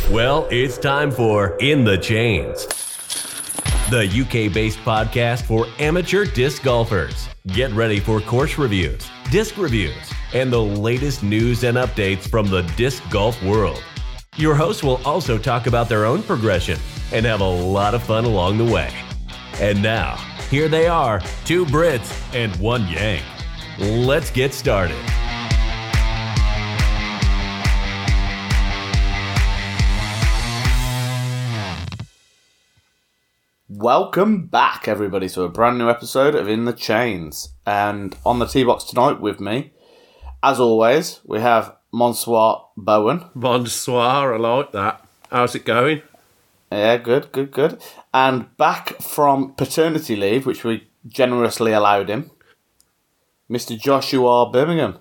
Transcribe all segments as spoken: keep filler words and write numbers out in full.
Well, it's time for In the Chains, the U K-based podcast for amateur disc golfers. Get ready for course reviews, disc reviews, and the latest news and updates from the disc golf world. Your hosts will also talk about their own progression and have a lot of fun along the way. And now, here they are, two Brits and one Yank. Let's get started. Welcome back, everybody, to a brand new episode of In the Chains. And on the tee box tonight with me, as always, we have Monsieur Bowen. Bonsoir, I like that. How's it going? Yeah, good, good, good. And back from paternity leave, which we generously allowed him, Mister Joshua Birmingham.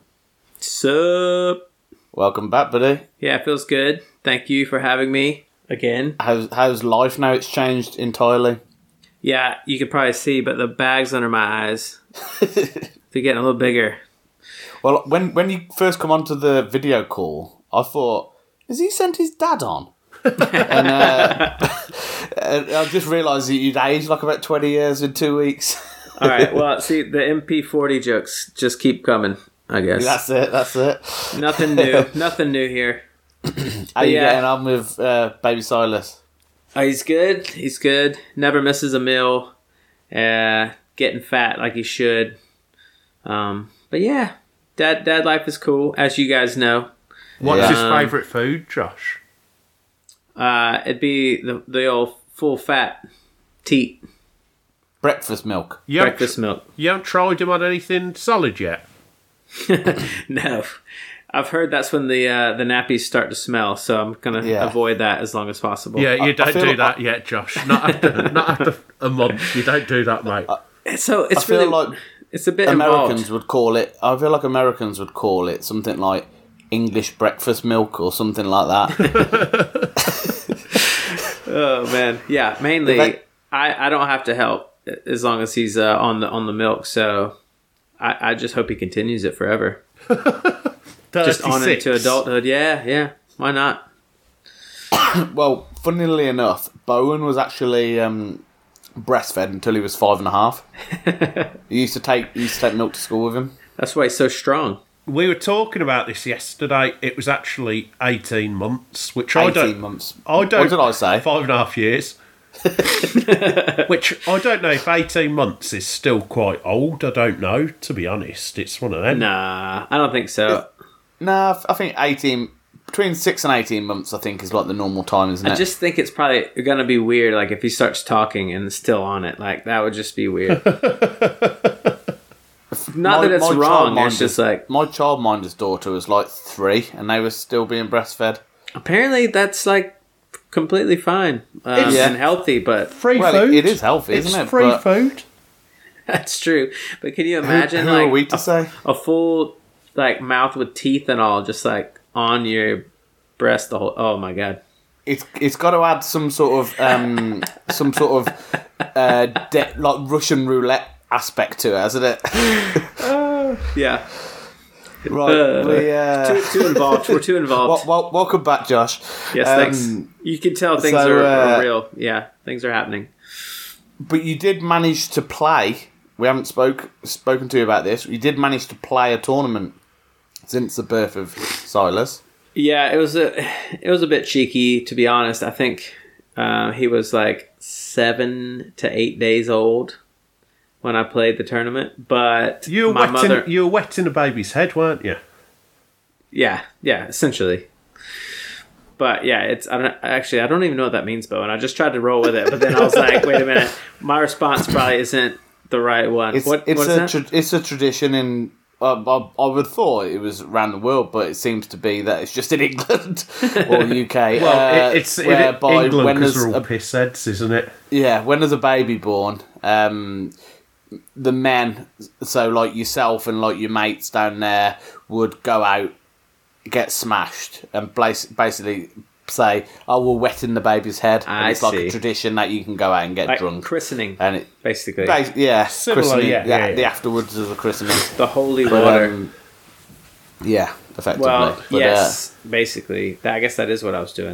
Sup? Welcome back, buddy. Yeah, it feels good. Thank you for having me again. How's, how's life now? It's changed entirely. Yeah, you can probably see, but the bags under my eyes, they're getting a little bigger. Well, when when you first come onto the video call, I thought, has he sent his dad on? and, uh, and I just realised that you'd aged like about twenty years in two weeks. All right, well, see, the M P forty jokes just keep coming, I guess. That's it, that's it. Nothing new, nothing new here. How you yeah. getting on with uh, baby Silas? Oh, he's good, he's good. Never misses a meal. Uh, getting fat like he should. Um, but yeah, dad, dad life is cool, as you guys know. What's Yeah. his Um, favourite food, Josh? Uh, it'd be the, the old full fat teat Breakfast milk. You haven't, breakfast milk. you haven't tried him on anything solid yet? No, I've heard that's when the uh, the nappies start to smell, so I'm gonna Yeah. avoid that as long as possible. Yeah, you I don't feel do like that I- yet, Josh. Not after, not after a month. You don't do that, mate. So it's I feel really like it's a bit Americans involved. would call it, I feel like Americans would call it something like English breakfast milk or something like that. Oh man, yeah. Mainly, If I, I don't have to help as long as he's uh, on the on the milk. So I, I just hope he continues it forever. Just on into thirty-six. adulthood. Yeah, yeah. Why not? Well, funnily enough, Bowen was actually um, breastfed until he was five and a half. he used to take he used to take milk to school with him. That's why he's so strong. We were talking about this yesterday. It was actually eighteen months, which I Eighteen don't. months. I don't. What did I say? Five and a half years. Which I don't know if eighteen months is still quite old. I don't know, to be honest. It's one of them. Nah, I don't think so. Nah, I think eighteen between six and eighteen months. I think is like the normal time, isn't it? I just think it's probably going to be weird, like, if he starts talking and still on it. Like, that would just be weird. Not My- that it's my wrong, childminder's- it's just like... my childminder's daughter was like three, and they were still being breastfed. Apparently, that's, like, completely fine um, It's- and healthy, but Free Well, food. it, it is healthy, It's isn't it? free But food. that's true. But can you who, imagine, who like, are we to a, say? a full, like, mouth with teeth and all, just, like, on your breast the whole... Oh, my God. It's it's got to add some sort of um some sort of uh de- like Russian roulette aspect to it, hasn't it? Yeah. Right, Uh, we uh, Too, too involved. We're too involved. well, well, welcome back, Josh. yes, Um, thanks. You can tell things so, are, uh, are real. Yeah, things are happening. But you did manage to play. We haven't spoke spoken to you about this. You did manage to play a tournament since the birth of Silas. Yeah, it was a it was a bit cheeky, to be honest. I think uh, he was like seven to eight days old when I played the tournament. But You were my wetting. mother, You were wetting a baby's head, weren't you? yeah, yeah, essentially. But yeah, it's I don't actually I don't even know what that means, Bo. And I just tried to roll with it, but then I was like, wait a minute, my response probably isn't the right one. It's what it's what is a that? tra- it's a tradition in. Uh, I, I would have thought it was around the world, but it seems to be that it's just in England or the U K. Well, uh, it, it's in whereby England when because there's they're all a- pissheads, isn't it? Yeah, when there's a baby born, um, the men, so like yourself and like your mates down there, would go out, get smashed, and bas- basically say, "Oh, we're wetting the baby's head." And I it's like see. a tradition that you can go out and get Like drunk, christening, and it, basically. bas- yeah, Similar, christening, yeah, the, yeah, yeah. the afterwards of the christening. The holy But, water. um, yeah, effectively. well, But, yes, basically. I guess that is what I was doing.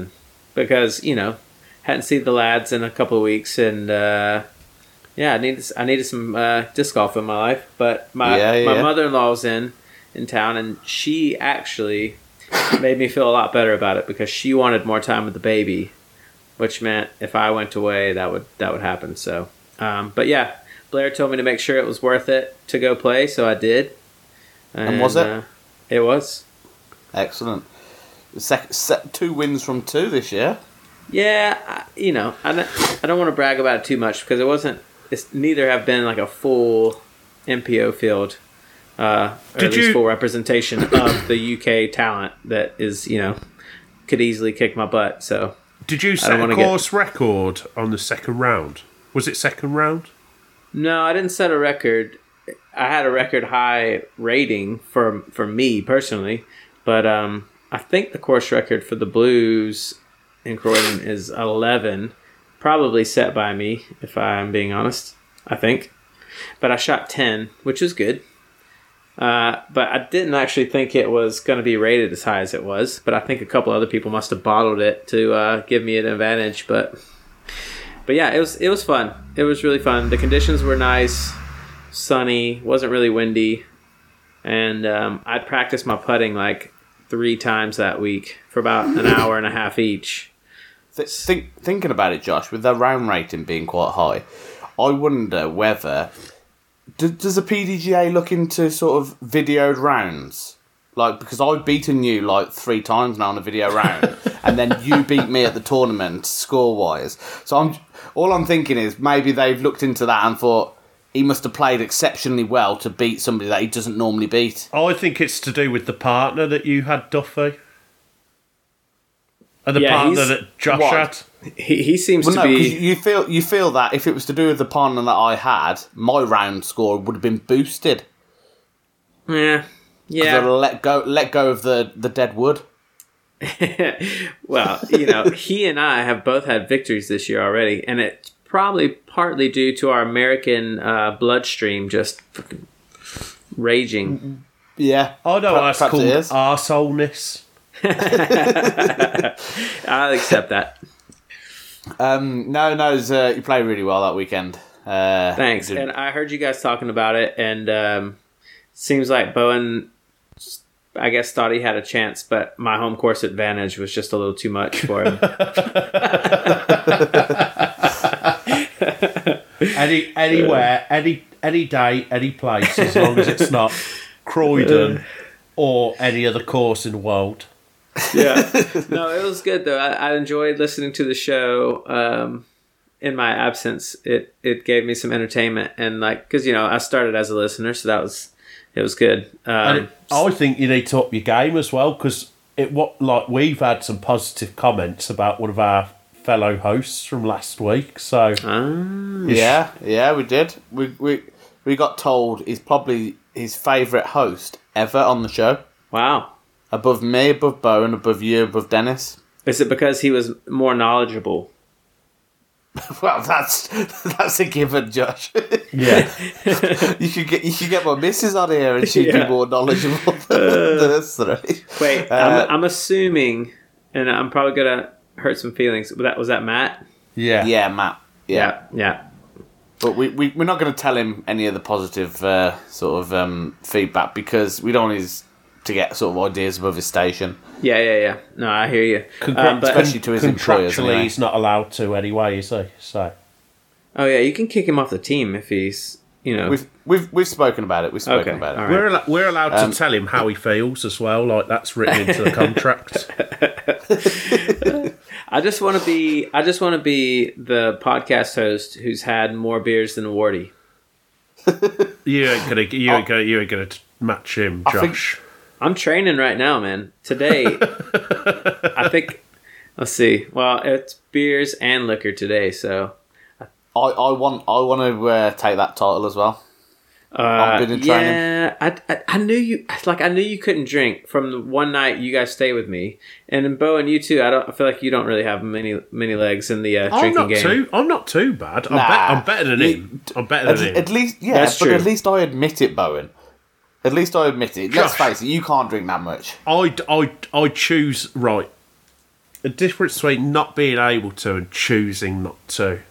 because you know hadn't seen the lads in a couple of weeks, and uh, yeah, I needed I needed some uh, disc golf in my life. But my Yeah, yeah. my mother in law's in in town, and she actually made me feel a lot better about it because she wanted more time with the baby, which meant if I went away, that would that would happen. So, um, but yeah, Blair told me to make sure it was worth it to go play, so I did. And, And was it? Uh, it was. Excellent. Sec- set two wins from two this year. Yeah, I, you know, I don't, I don't want to brag about it too much because it wasn't. It's neither have been like a full M P O field, uh, or Did at least you- full representation of the U K talent that is, you know, could easily kick my butt. So Did you don't set a wanna get- course record on the second round? Was it second round? no, I didn't set a record. I had a record high rating for for me personally, but um, I think the course record for the Blues in Croydon is eleven, probably set by me, if I'm being honest, I think. But I shot ten, which is good. Uh, but I didn't actually think it was going to be rated as high as it was. But I think a couple other people must have bottled it to uh, give me an advantage. But but yeah, it was it was fun. It was really fun. The conditions were nice, sunny, wasn't really windy. And um, I practiced my putting like three times that week for about an hour and a half each. Th- think, thinking about it, Josh, with their round rating being quite high, I wonder whether do, does the P D G A look into sort of videoed rounds? Like, because I've beaten you like three times now on a video round, and then you beat me at the tournament score wise. So I'm all I'm thinking is maybe they've looked into that and thought he must have played exceptionally well to beat somebody that he doesn't normally beat. I think it's to do with the partner that you had, Duffy. And the Yeah, partner he's- that Josh what? had. He, he seems Well, to no, because be... you feel you feel that if it was to do with the partner that I had, my round score would have been boosted. Yeah. Yeah. Yeah. Let go, let go of the, the dead wood. Well, you know, he and I have both had victories this year already, and it's probably partly due to our American uh, bloodstream just fucking raging. Yeah, I know Per- that's perhaps called it is. arseholeness. I'll accept that. Um, no, no, it was, uh, you played really well that weekend. Uh, Thanks. did- And I heard you guys talking about it, and um, seems like Bowen, I guess, thought he had a chance, but my home course advantage was just a little too much for him. Any anywhere, any any day, any place, as long as it's not Croydon or any other course in the world. Yeah. No, it was good though. I, I enjoyed listening to the show. Um, in my absence, it it gave me some entertainment, and like, because you know I started as a listener, so that was it was good. Um, And it, I think you need to up your game as well, because it what like we've had some positive comments about one of our fellow hosts from last week. So ah, yeah, yeah, we did. We we we got told he's probably his favourite host ever on the show. wow. Above me, above Bowen, above you, above Dennis. Is it because he was more knowledgeable? Well, that's that's a given, Josh. yeah, you should get you should get my missus on here, and she'd Yeah. be more knowledgeable than us three. Wait, Uh, I'm, I'm assuming, and I'm probably gonna hurt some feelings. Was that was that Matt? yeah, yeah, Matt. Yeah, Yeah. Yeah. but we, we we're not going to tell him any of the positive uh, sort of um, feedback because we don't want his to get sort of ideas above his station. Yeah. Yeah. Yeah. No, I hear you. Congra- Um, but especially to his employers, Contractually, anyway. he's not allowed to anyway, is he? So oh yeah, you can kick him off the team if he's you know. We've we've we've spoken about it. We've spoken Okay, about it. all right. we're al- we're allowed Um, to tell him how he feels as well. Like that's written into the contract. I just want to be. I just want to be the podcast host who's had more beers than Wardy. You ain't gonna you ain't gonna you ain't gonna t- match him, I think- Josh. I'm training right now, man. Today, I think. Let's see. Well, it's beers and liquor today, so. I, I want I want to uh, take that title as well. Uh, been in training. yeah, I, I I knew you like I knew you couldn't drink from the one night you guys stayed with me, and then Bo and you too. I don't. I feel like you don't really have many many legs in the uh, I'm drinking not game. too. I'm not too bad. I'm, Nah. be- I'm better than You- him. I'm better At, than him. at least, yeah, That's but true. at least I admit it, Bowen. At least I admit it. Let's Josh. face it, you can't drink that much. I I I choose right. a difference between not being able to and choosing not to.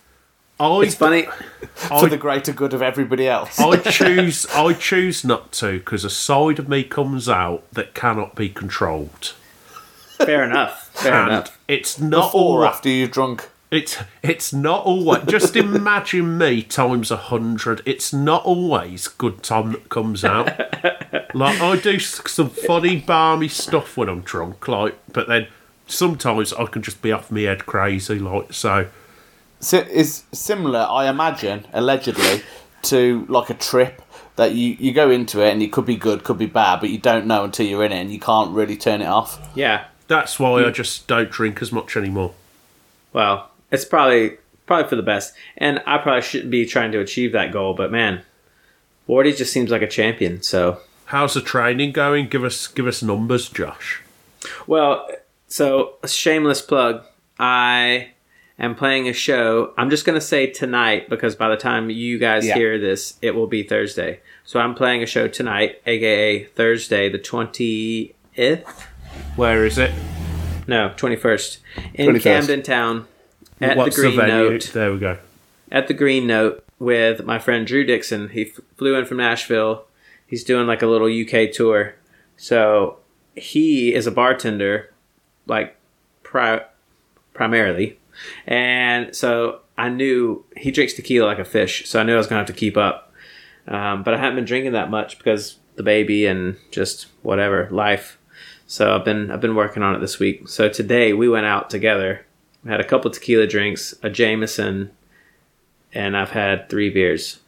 I, It's funny. For I, the greater good of everybody else. I choose. I choose not to because a side of me comes out that cannot be controlled. Fair enough. Fair And enough. it's not Before all. or after you've drunk. It's it's not always. Just imagine me times a hundred. It's not always good time that comes out. Like I do s- some funny, balmy stuff when I'm drunk. Like, but then sometimes I can just be off my head crazy. Like so. So it's similar, I imagine, allegedly, to like a trip that you, you go into it and it could be good, could be bad, but you don't know until you're in it and you can't really turn it off. Yeah. That's why I just don't drink as much anymore. Well, it's probably probably for the best, and I probably shouldn't be trying to achieve that goal. But man, Wardy just seems like a champion. So, How's the training going? Give us give us numbers, Josh. well, so a shameless plug. I am playing a show. I'm just gonna say tonight because by the time you guys Yeah. hear this, it will be Thursday. So I'm playing a show tonight, aka Thursday, the twentieth. Where is it? No, twenty-first in twenty-first. Camden Town at What's the Green venue? Note. There we go. At the Green Note with my friend Drew Dixon. He f- flew in from Nashville. He's doing like a little U K tour. So he is a bartender, like pri- primarily. And so I knew he drinks tequila like a fish. So I knew I was going to have to keep up. Um, but I haven't been drinking that much because the baby and just whatever, life. So I've been I've been working on it this week. So today we went out together. We had a couple tequila drinks, a Jameson, and I've had three beers.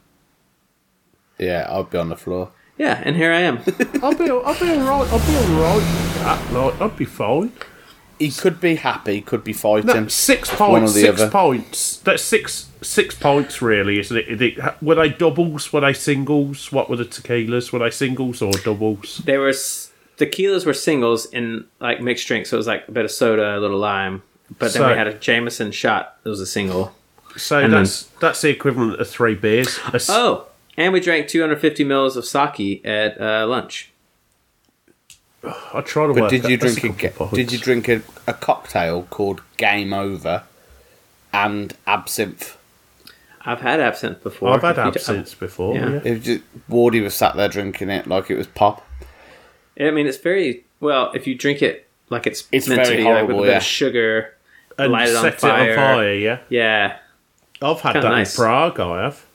Yeah, I'll be on the floor. Yeah, and here I am. I'll be I'll be alright. I'll be alright with that. Like, I'd be fine. He could be happy, could be fighting. No, six One or points. the Six other. points. That's six. Six points, really, isn't it? Is it? Were they doubles? Were they singles? What were the tequilas? Were they singles or doubles? There was tequilas were singles in like mixed drinks, so it was like a bit of soda, a little lime. But then So- we had a Jameson shot. It was a single. So And then- that's that's the equivalent of three beers. A s- Oh, and we drank two hundred fifty mils of sake at uh, lunch. I try to But work. did you out- that's drink a, couple of did you pints. drink a, a cocktail called Game Over and absinthe? I've had absinthe before. I've had If you d- absinthe before. Yeah. Yeah. It was just, Wardy was sat there drinking it like it was pop. I mean, it's very well if you drink it like it's, It's meant very to be, like with a horrible, bit yeah. of sugar, And light it on set fire. it on fire. Yeah. Yeah. I've had Kinda that nice. in Prague. I have.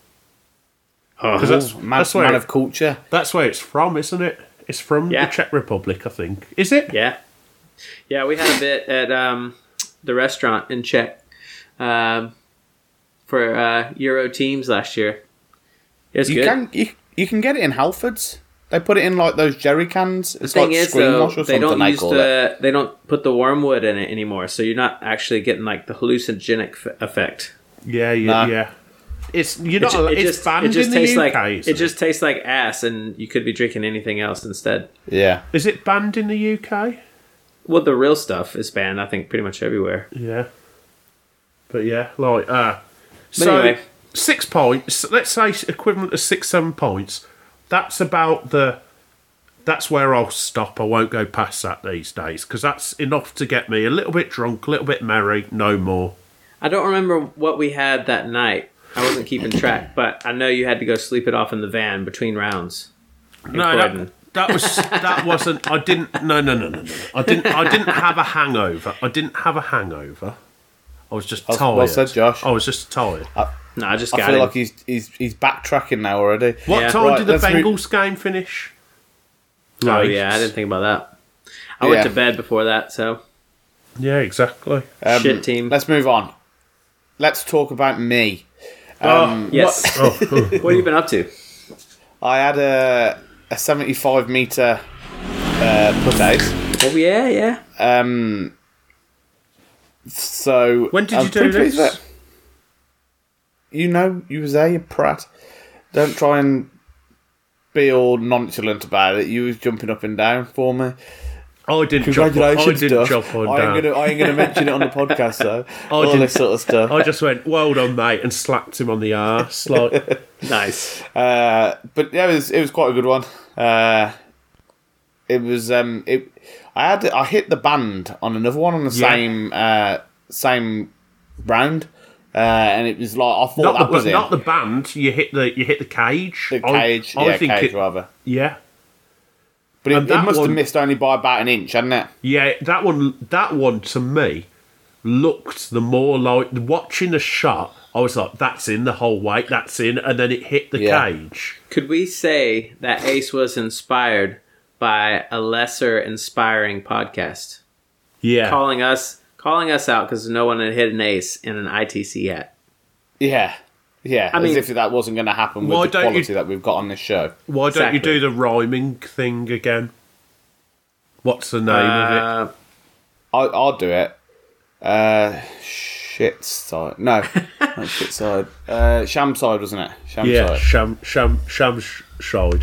Oh, 'Cause that's Man, that's where man it- of culture. that's where it's from, isn't it? It's from Yeah. the Czech Republic, I think. Is it? yeah. Yeah, we had a bit at um, the restaurant in Czech um, for uh, Euro teams last year. It was You good. can you, you can get it in Halfords. They put it in like those jerry cans. It's The thing like is, screen though, wash or they something don't they use call it. the they don't put the wormwood in it anymore, so you're not actually getting like the hallucinogenic f- effect. Yeah, yeah, Nah. yeah. It's you're It, not. ju- it it's just banned it just in the tastes U like K. it isn't just tastes like ass, and you could be drinking anything else instead. Yeah. Is it banned in the U K? Well, the real stuff is banned, I think, pretty much everywhere. Yeah. But yeah, like uh But so anyway. six points. Let's say equivalent to six, seven points. That's about the. That's where I'll stop. I won't go past that these days because that's enough to get me a little bit drunk, a little bit merry, no more. I don't remember what we had that night. I wasn't keeping track, but I know you had to go sleep it off in the van between rounds. in No, Croydon. that, that was that wasn't. I didn't. No, no, no, no, no. I didn't. I didn't have a hangover. I didn't have a hangover. I was just That's tired. well said, Josh. I was just tired. No, I just I got feel it. like he's he's he's backtracking now already. What Yeah. time Right, did the let's re- Bengals game finish? oh Late. yeah, I didn't think about that. I went Yeah. to bed before that, so Yeah, exactly. Um, shit team. Let's move on. Let's talk about me. Um, yes. Oh, oh. What have you been up to? I had a a seventy-five meter uh, put out. Oh yeah, yeah. Um, so When did I'm you do pretty pleased this? with it. You know, you was there, you prat. Don't try and be all nonchalant about it. You was jumping up and down for me. I didn't jump. I Congratulations, didn't stuff. jump on I down. ain't gonna, I ain't gonna mention it on the podcast though. all didn't- this sort of stuff. I just went, well done, mate, and slapped him on the arse. Like, Nice. Uh, but yeah, it was it was quite a good one. Uh, it was um, it. I had I hit the band on another one on the Yeah. same uh, same round, uh, and it was like I thought Not that the, was it. not the band. You hit the you hit the cage. The I- cage, I, yeah, think cage it, rather. Yeah, But it, and it that must one- have missed only by about an inch, hadn't it? yeah. That one. That one to me looked the more like watching a shot. I was like, "That's in the whole way. That's in," and then it hit the Yeah. cage. Could we say that Ace was inspired by a lesser inspiring podcast? Yeah, Calling us calling us out because no one had hit an ace in an I T C yet. Yeah, yeah. I as mean- if that wasn't going to happen Why with the don't you- quality that we've got on this show. Why don't you Exactly. do the rhyming thing again? What's the name of it? Uh, I, I'll do it. Uh, shit side. No, not shit side. Uh, sham side, wasn't it? Sham Yeah, side. sham sham sham sh- shide.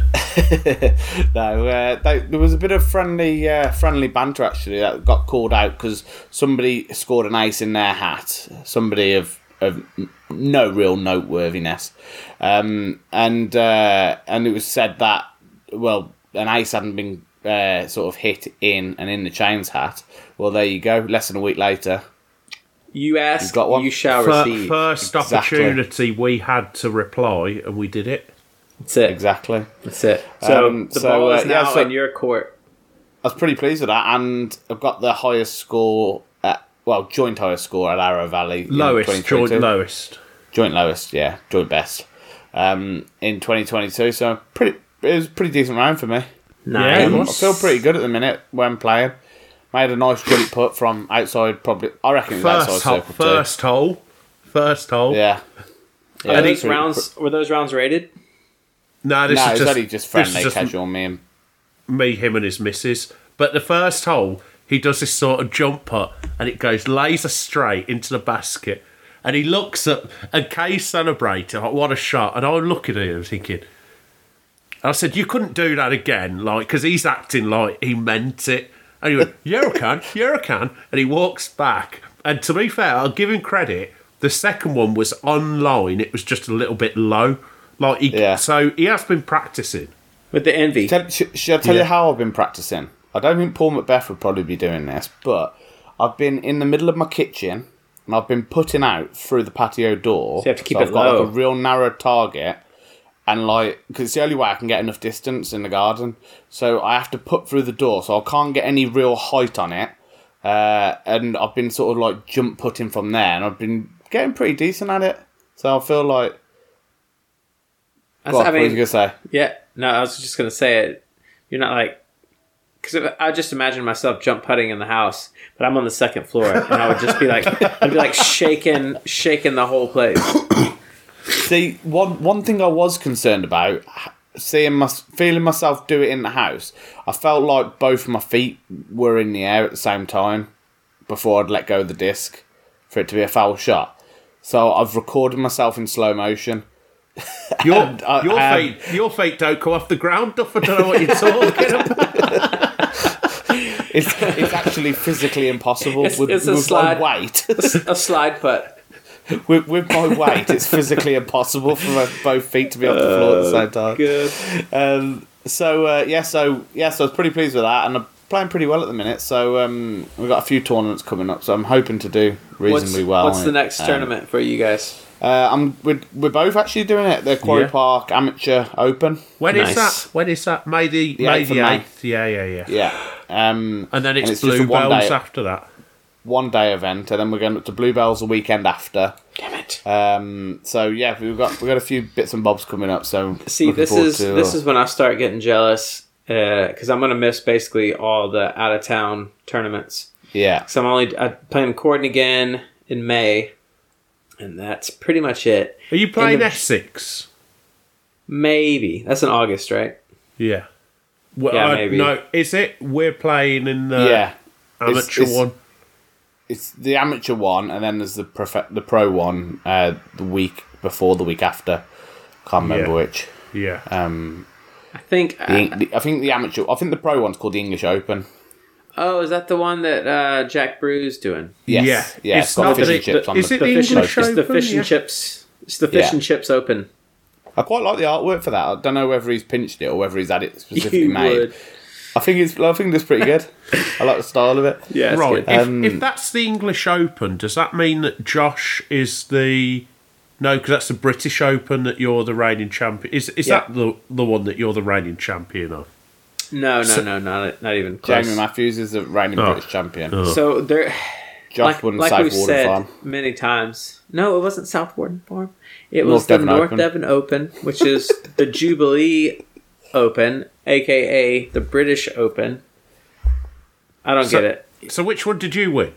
No, uh, they, there was a bit of friendly, uh, friendly banter actually that got called out because somebody scored an ace in their hat. Somebody of of n- no real noteworthiness, um, and uh, and it was said that well, an ace hadn't been uh, sort of hit in and in the chains hat. Well, there you go. Less than a week later. you ask, got one? you shall Fir- receive. first Exactly. opportunity we had to reply, and we did it. That's it. Exactly. That's it. So Um, the so, ball uh, is now yeah, so- in your court. I was pretty pleased with that, and I've got the highest score, at, well, joint highest score at Arrow Valley. in Lowest, twenty joint twenty-two. lowest. Joint lowest, yeah, joint best um, in twenty twenty-two. So pretty, it was a pretty decent round for me. Nice. Yeah, it Um, I was. feel pretty good at the minute when playing. Made a nice jump put from outside, probably. I reckon it was outside First hole, circle first hole, first hole. two. Yeah. Are Yeah, those pretty- rounds were those rounds rated? No, this No, is it's just only just this is friendly, just casual. Me and me, him, and his missus. But the first hole, he does this sort of jump putt, and it goes laser straight into the basket. And he looks at, and Kay's celebrating, like, what a shot. And I'm looking at him thinking, I said, you couldn't do that again, like, because he's acting like he meant it. And he went, yeah, I can, yeah, I can. And he walks back. And to be fair, I'll give him credit. The second one was online. It was just a little bit low. Like he, Yeah. So he has been practicing. With the envy. Tell, sh- should I tell Yeah. you how I've been practicing? I don't think Paul Macbeth would probably be doing this, but I've been in the middle of my kitchen and I've been putting out through the patio door. So you have to keep I've it got low. like a real narrow target, and like because it's the only way I can get enough distance in the garden. So I have to put through the door, so I can't get any real height on it. Uh, and I've been sort of like jump putting from there, and I've been getting pretty decent at it. So I feel like. That's- Go on, I what was you mean, gonna say? yeah. No, I was just gonna say it. You're not like because I just imagine myself jump putting in the house, but I'm on the second floor, and I would just be like, I'd be like shaking, shaking the whole place. See, one one thing I was concerned about, seeing my, feeling myself do it in the house, I felt like both my feet were in the air at the same time before I'd let go of the disc for it to be a foul shot. So I've recorded myself in slow motion. Your, And I- your, um, feet, your feet don't come off the ground, Duff. I don't know what you're talking about. It's it's actually physically impossible It's- with, it's a with slide. my weight. A slide put. with, with my weight, it's physically impossible for my, both feet to be off the floor at the same time. Good. Um, so uh, yeah, so yeah, so I was pretty pleased with that, and I'm playing pretty well at the minute. So um, we've got a few tournaments coming up, so I'm hoping to do reasonably What's, well. what's on the it. next Um, tournament for you guys? Uh, I'm we're, we're both actually doing it. The Quarry Yeah. Park Amateur Open. When is Nice. that? When is that? May the, May eighth of the May. eighth. Yeah, yeah, yeah. Yeah, um, And then it's, just a one Bluebells day, after that. one day event, and then we're going up to Bluebells the weekend after. Damn it. Um, so yeah, we've got we've got a few bits and bobs coming up. So See, looking this forward is to, this uh, is when I start getting jealous because I'm gonna miss basically all the out of town tournaments. yeah. So I'm only I'm playing Corden again in May, and that's pretty much it. Are you playing And the- Essex? Maybe that's in August, right? Yeah. Well, Yeah, uh, maybe. No, is it? We're playing in the yeah, amateur It's- it's- one. It's the amateur one, and then there's the prof- the pro one uh, the week before, the week after. Can't remember Yeah. which. Yeah. Um, I think. the, Uh, the- I think the amateur. I think the pro one's called the English Open. oh, is that the one that uh, Jack Brew's doing? Yes. Yeah. yeah. It's It's got not fish that and it- chips on is the. it the fish and, English it's the Open, fish and yeah. chips. It's the fish Yeah. and chips open. I quite like the artwork for that. I don't know whether he's pinched it or whether he's had it specifically You made. would. I think it's. I think it's pretty good. I like the style of it. Yeah, it's Right. good. If, Um, if that's the English Open, does that mean that Josh is the... No, because that's the British Open that you're the reigning champion. Is is Yeah. that the the one that you're the reigning champion of? No, no, no, not not even close. Jamie Matthews is the reigning Oh. British champion. So there, Josh like, won like South we've Warden said Farm. many times. No, it wasn't South Warden Farm. It North was the Devon North Open. Devon Open, which is the Jubilee Open, aka the British Open. I don't So- get it. So which one did you win?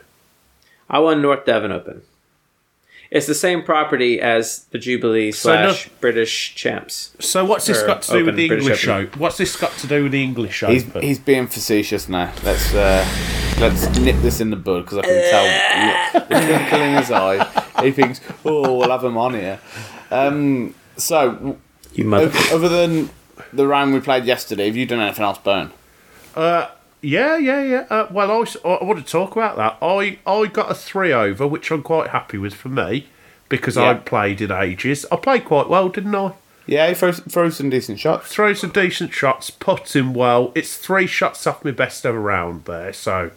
I won North Devon Open. It's the same property as the Jubilee So no- slash British champs. So what's this Or got to do with Open, the British English Open. Open? What's this got to do with the English He's Open? he's being facetious now. Let's uh, let's nip this in the bud because I can tell the twinkle in his eye. He thinks, "Oh, we'll have him on here." Um, so, You mother. other, other than the round we played yesterday, have you done anything else, Bone? Uh, yeah, yeah, yeah. Uh, well, I, s- I want to talk about that. I, I got a three over, which I'm quite happy with for me, because I Yeah. hadn't played in ages. I played quite well, didn't I? Yeah, he throws, throws some decent shots. Throw some decent shots, puts him well. It's three shots off my best ever round there, so...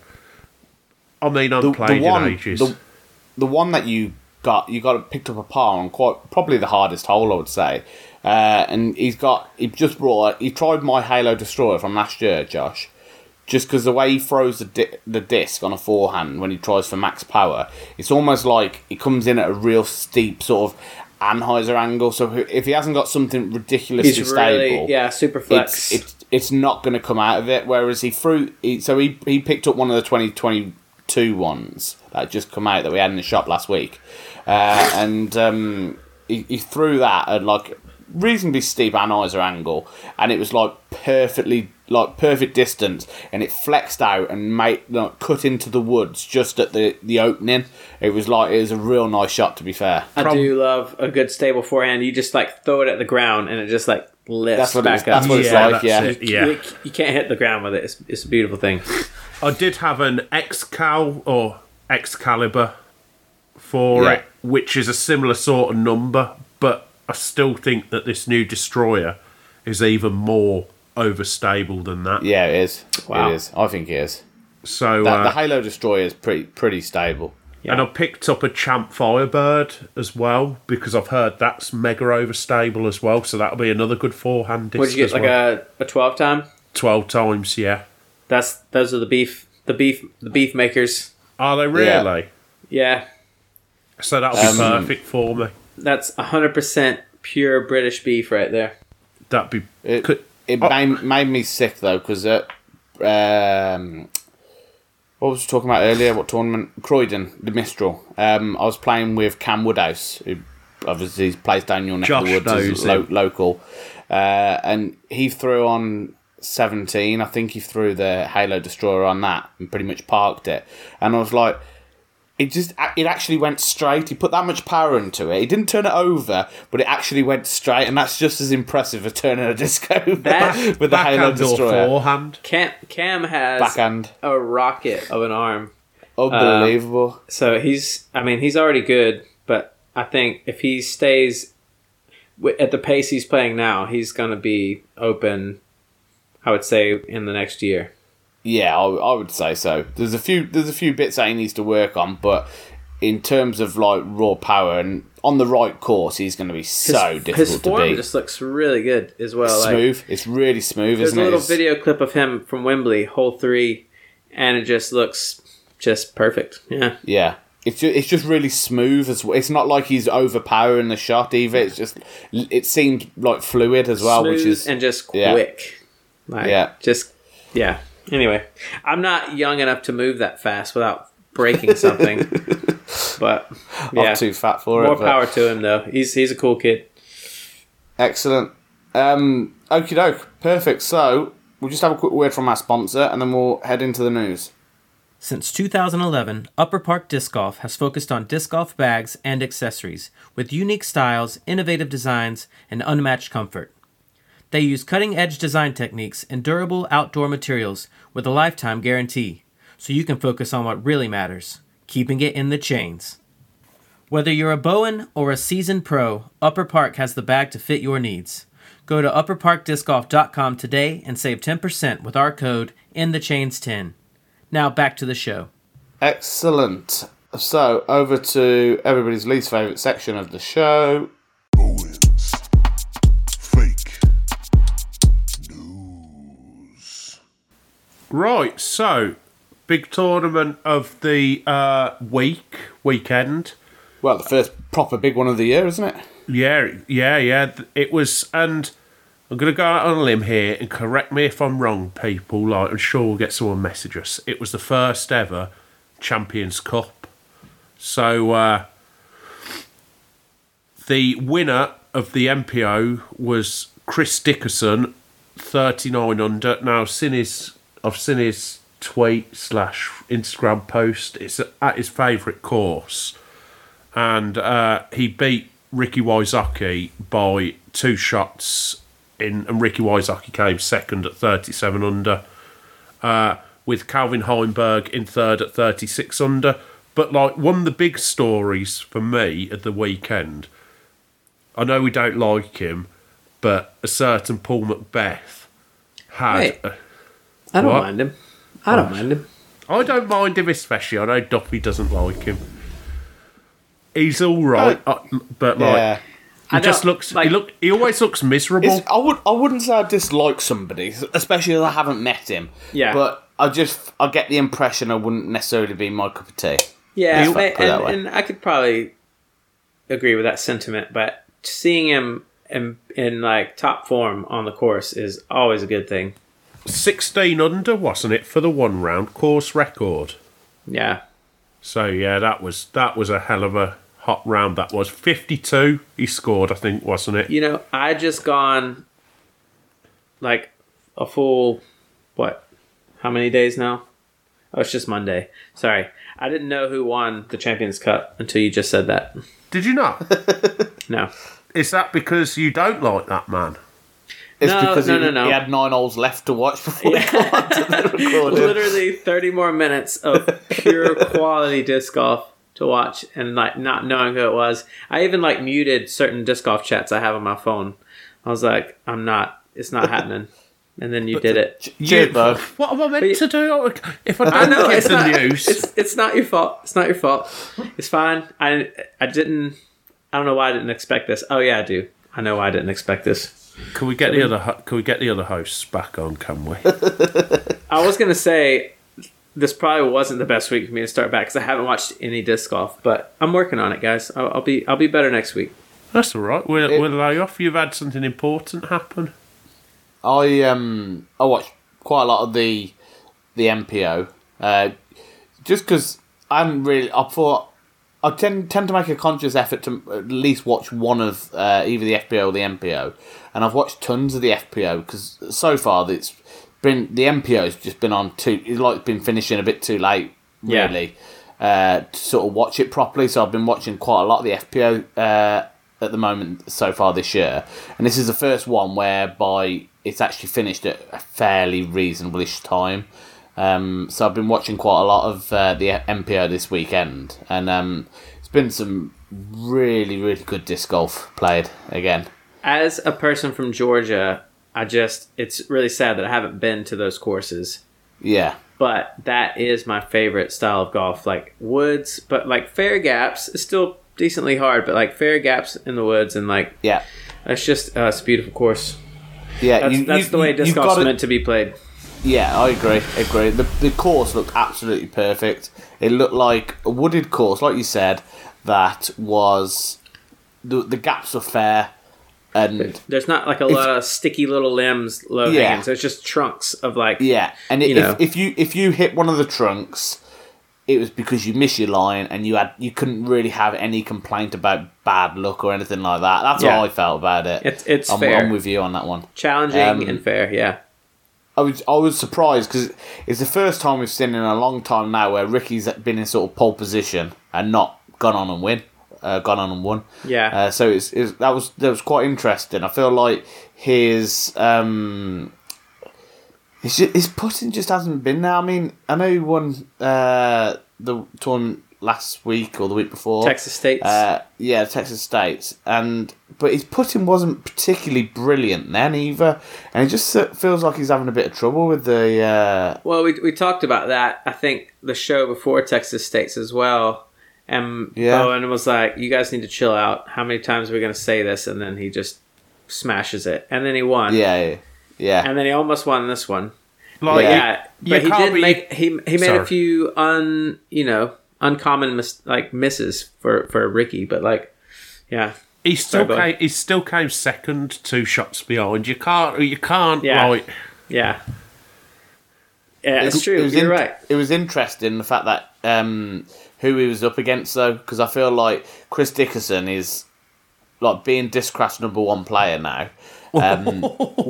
I mean, I've played in ages. The, the one that you got, you got picked up a par on quite probably the hardest hole, I would say. Uh, and he's got, he just brought, he tried my Halo Destroyer from last year, Josh. Just because the way he throws the di- the disc on a forehand when he tries for max power, it's almost like he comes in at a real steep sort of Anheuser angle. So if he hasn't got something ridiculously He's stable, really, yeah, super flex. it's, it's it's not going to come out of it. Whereas he threw, he, so he he picked up one of the twenty twenty-two ones that had just come out that we had in the shop last week, uh, and um, he, he threw that at like reasonably steep Anheuser angle, and it was like perfectly like perfect distance, and it flexed out and made like, cut into the woods just at the the opening. It was like it was a real nice shot, to be fair. I Prob- do love a good stable forehand. You just like throw it at the ground and it just like lifts That's what back it's, that's up. what it's Yeah, like. that's Yeah, it. Yeah. You, you can't hit the ground with it. It's, it's a beautiful thing. I did have an Excal or Excalibur for Yeah. it, which is a similar sort of number, but I still think that this new Destroyer is even more overstable than that. yeah, it is. Wow. It is. I think it is. So, That, uh, the Halo Destroyer is pretty pretty stable. Yeah. and I picked up a Champ Firebird as well because I've heard that's mega overstable as well. So that'll be another good forehand disc. What'd you as get? Like well. a, a twelve time? twelve times, yeah. That's those are the beef the beef the beef makers. Are they really? Yeah. So that'll be Um, perfect for me. That's a hundred percent pure British beef right there. That'd be. It, could, it oh. made, made me sick though because uh, um, what was we talking about earlier? What tournament? Croydon, the Mistral. Um, I was playing with Cam Woodhouse, who obviously plays down your neck of the Josh woods, knows as lo- him. local, uh, and he threw on seventeen. I think he threw the Halo Destroyer on that and pretty much parked it. And I was like, it just it actually went straight. He put that much power into it. He didn't turn it over, but it actually went straight, and that's just as impressive as turning a disc over That- with the Halo Backhand or Destroyer. forehand? Cam Cam has Backhand. a rocket of an arm. Unbelievable. So he's, I mean, he's already good, but I think if he stays wi- at the pace he's playing now, he's going to be open, I would say, in the next year. Yeah, I, I would say so. There's a few there's a few bits that he needs to work on, but in terms of like raw power and on the right course, he's going to be so his, difficult his to form beat. just looks really good as well. Like, Smooth. It's really smooth, there's isn't a it? little It's- video clip of him from Wembley, hole three, and it just looks just perfect. Yeah. Yeah. It's just, it's just really smooth as well. It's not like he's overpowering the shot either. It's just it seems like fluid as well, Smooth which is and just yeah. quick. Like, Yeah. Just, yeah. Anyway, I'm not young enough to move that fast without breaking something. But, yeah. I'm too fat for More it. but- power to him, though. He's he's a cool kid. Excellent. Um, okie doke. Perfect. So we'll just have a quick word from our sponsor, and then we'll head into the news. Since two thousand eleven, Upper Park Disc Golf has focused on disc golf bags and accessories with unique styles, innovative designs, and unmatched comfort. They use cutting-edge design techniques and durable outdoor materials with a lifetime guarantee, so you can focus on what really matters, keeping it in the chains. Whether you're a Bowen or a seasoned pro, Upper Park has the bag to fit your needs. Go to upper park disc golf dot com today and save ten percent with our code in the chains ten. Now back to the show. Excellent. So, over to everybody's least favourite section of the show. Bowens. Fake news. Right, so, big tournament of the uh, week, weekend. Well, the first proper big one of the year, isn't it? Yeah, yeah, yeah. It was, and I'm going to go out on a limb here and correct me if I'm wrong, people. Like, I'm sure we'll get someone message us. It was the first ever Champions Cup. So, uh, the winner of the M P O was Chris Dickerson, thirty-nine under. Now, seen his, I've seen his tweet slash Instagram post. It's at his favourite course. And uh, he beat Ricky Wysocki by two shots, in, and Ricky Wysocki came second at thirty-seven under, uh, with Calvin Heimberg in third at thirty-six under. But, like, one of the big stories for me at the weekend, I know we don't like him, but a certain Paul Macbeth had... Wait. A, I don't what? mind him. I don't Oh. mind him. I don't mind him especially. I know Duffy doesn't like him. He's all right, uh, but, like, Yeah. he I just don't- looks... like- he, look, he always looks miserable. It's, I would I wouldn't say I dislike somebody, especially if I haven't met him. Yeah. But I just I get the impression I wouldn't necessarily be my cup of tea. Yeah, He'll- and, put it that way. and I could probably agree with that sentiment, but seeing him in, in like top form on the course is always a good thing. sixteen under, wasn't it, for the one round course record? Yeah. So yeah, that was that was a hell of a hot round. That was fifty-two. He scored, I think, wasn't it? You know, I just gone like a full what? How many days now? Oh, it's just Monday. Sorry. I didn't know who won the Champions Cup until you just said that. Did you not? No. Is that because you don't like that man? It's No, because no, he, no, no. he had nine holes left to watch before he got onto the recording. Literally thirty more minutes of pure quality disc golf to watch and like not knowing who it was. I even like muted certain disc golf chats I have on my phone. I was like, I'm not, it's not happening. And then you did it. Cheers, bud. What am I meant But you- to do? If I don't I know get it's the not. news, It's it's not your fault. It's not your fault. It's fine. I I didn't. I don't know why I didn't expect this. Oh yeah, I do. I know why I didn't expect this. can we get the other ho- can we get the other hosts back on? Can we? I was gonna say this probably wasn't the best week for me to start back because I haven't watched any disc golf, but I'm working on it, guys. I'll, I'll be I'll be better next week. That's all right. We'll, It- we'll lay off. You've had something important happen. I um I watched quite a lot of the the M P O, uh, just because I hadn't really. I thought I tend tend to make a conscious effort to at least watch one of uh, either the F P O or the M P O, and I've watched tons of the F P O because so far it's been the M P O's just been on too. It's like been finishing a bit too late, Yeah. really, uh, to sort of watch it properly. So I've been watching quite a lot of the F P O uh, at the moment so far this year, and this is the first one whereby it's actually finished at a fairly reasonable-ish time. Um, so I've been watching quite a lot of uh, the M P O this weekend, and um, it's been some really, really good disc golf played again. As a person from Georgia, I just it's really sad that I haven't been to those courses. Yeah, But that is my favorite style of golf, like woods, but like fair gaps. It's still decently hard, but like fair gaps in the woods, and like yeah, it's just uh, it's a beautiful course. yeah. That's, you- that's you- the way you- disc you've golf's gotta- meant to be played. Yeah, I agree. Agree. The the course looked absolutely perfect. It looked like a wooded course, like you said. That was the the gaps were fair, and There's not like a lot of sticky little limbs low Yeah. hanging, so it's just trunks of like yeah. And it, You know. if if you if you hit one of the trunks, it was because you missed your line, and you had you couldn't really have any complaint about bad luck or anything like that. That's Yeah. how I felt about it. It's- it's I'm, fair. I'm with you on that one. challenging Um, and fair. Yeah, I was I was surprised because it's the first time we've seen in a long time now where Ricky's been in sort of pole position and not gone on and win, uh, gone on and won. Yeah. Uh, so it's, it's that was that was quite interesting. I feel like his um his ju- his putting just hasn't been there. I mean, I know he won uh, the tournament last week or the week before. Texas States. Uh, yeah, Texas States, and but his putting wasn't particularly brilliant then either, and it just feels like he's having a bit of trouble with the. Uh... Well, we we talked about that. I think the show before Texas State's as well, and Yeah. Bowen was like, "You guys need to chill out. How many times are we going to say this?" And then he just smashes it, and then he won. Yeah, yeah, yeah. And then he almost won this one. Like, Yeah. Yeah, you but he can't did be- make he he made Sorry. a few un you know uncommon mis- like misses for for Ricky, but like yeah. He still Sorry, came. He still came second, two shots behind. You can't. You can't. Yeah. Like, Yeah. Yeah, it's true. It was You're in- right. It was interesting the fact that um, who he was up against though, because I feel like Chris Dickerson is like being Discraft's number one player now. Um,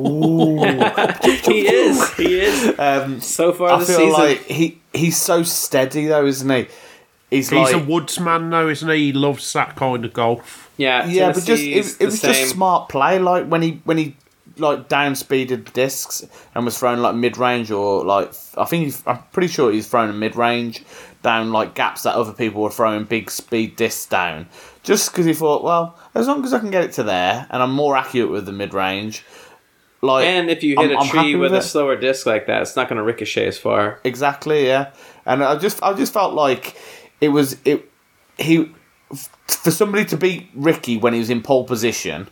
He is. He is. um, So far I this feel season. like he he's so steady though, isn't he? He's, he's like a woodsman now, isn't he? He loves that kind of golf. yeah, yeah, but just Tennessee's it, the it was same. just smart play. Like when he when he like down speeded discs and was throwing like mid range or like I think he's, I'm pretty sure he's throwing a mid range down like gaps that other people were throwing big speed discs down. Just because he thought, well, as long as I can get it to there and I'm more accurate with the mid range, like And if you hit I'm- a I'm happy tree with, with a it. slower disc like that, it's not going to ricochet as far. Exactly, yeah. And I just I just felt like it was it he for somebody to beat Ricky when he was in pole position.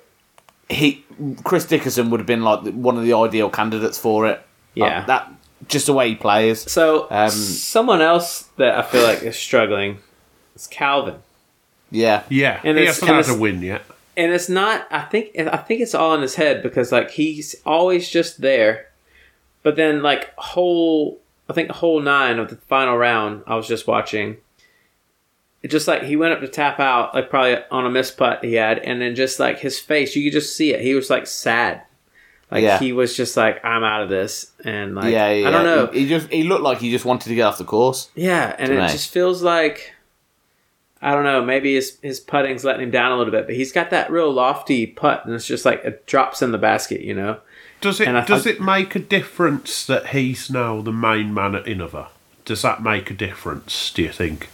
He Chris Dickerson would have been like one of the ideal candidates for it. Yeah. Uh, that just the way he plays. So Um, someone else that I feel like is struggling is Calvin. Yeah, Yeah, And he it's- hasn't and had a it's- win yet. And it's not. I think. I think it's all in his head because like he's always just there, but then like whole. I think hole nine of the final round. I was just watching. It just like he went up to tap out, like probably on a missed putt he had, and then just like his face, you could just see it. He was like sad, like Yeah. he was just like, "I'm out of this," and like yeah, yeah. I don't know. He, he just he looked like he just wanted to get off the course. Yeah, and to it me. just feels like I don't know. Maybe his his putting's letting him down a little bit, but he's got that real lofty putt, and it's just like it drops in the basket, you know. Does it? and I- does it make a difference that he's now the main man at Innova? Does that make a difference? Do you think?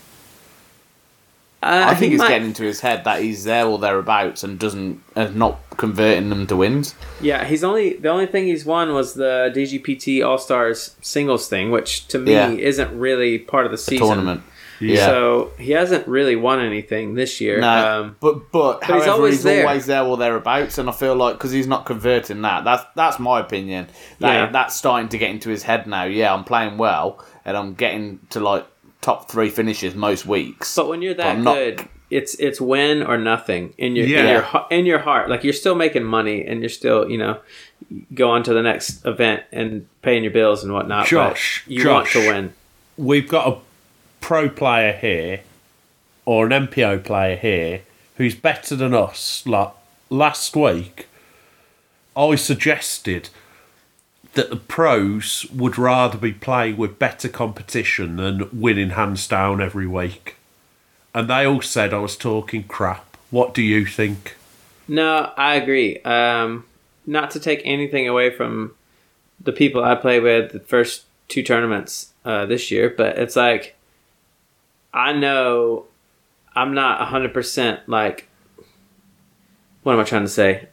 Uh, I think he it's might- getting into his head that he's there or thereabouts and doesn't and not converting them to wins. Yeah, he's only the only thing he's won was the D G P T All Stars singles thing, which to me Yeah. isn't really part of the season. Tournament. Yeah. So he hasn't really won anything this year. No, Um, but but, he's however, always he's there. always there or thereabouts, and I feel like because he's not converting that, that's that's my opinion. That, Yeah. that's starting to get into his head now. Yeah, I'm playing well, and I'm getting to like top three finishes most weeks. but when you're that I'm not- good, it's it's win or nothing in your in Yeah. your hu- in your heart. Like you're still making money, and you're still you know go on to the next event and paying your bills and whatnot. but Josh, you want Josh. to win. We've got a pro player here, or an M P O player here, who's better than us. Like last week, I suggested that the pros would rather be playing with better competition than winning hands down every week. And they all said I was talking crap. What do you think? No, I agree. Um, not to take anything away from the people I play with the first two tournaments uh, this year, but it's like I know I'm not one hundred percent like. What am I trying to say?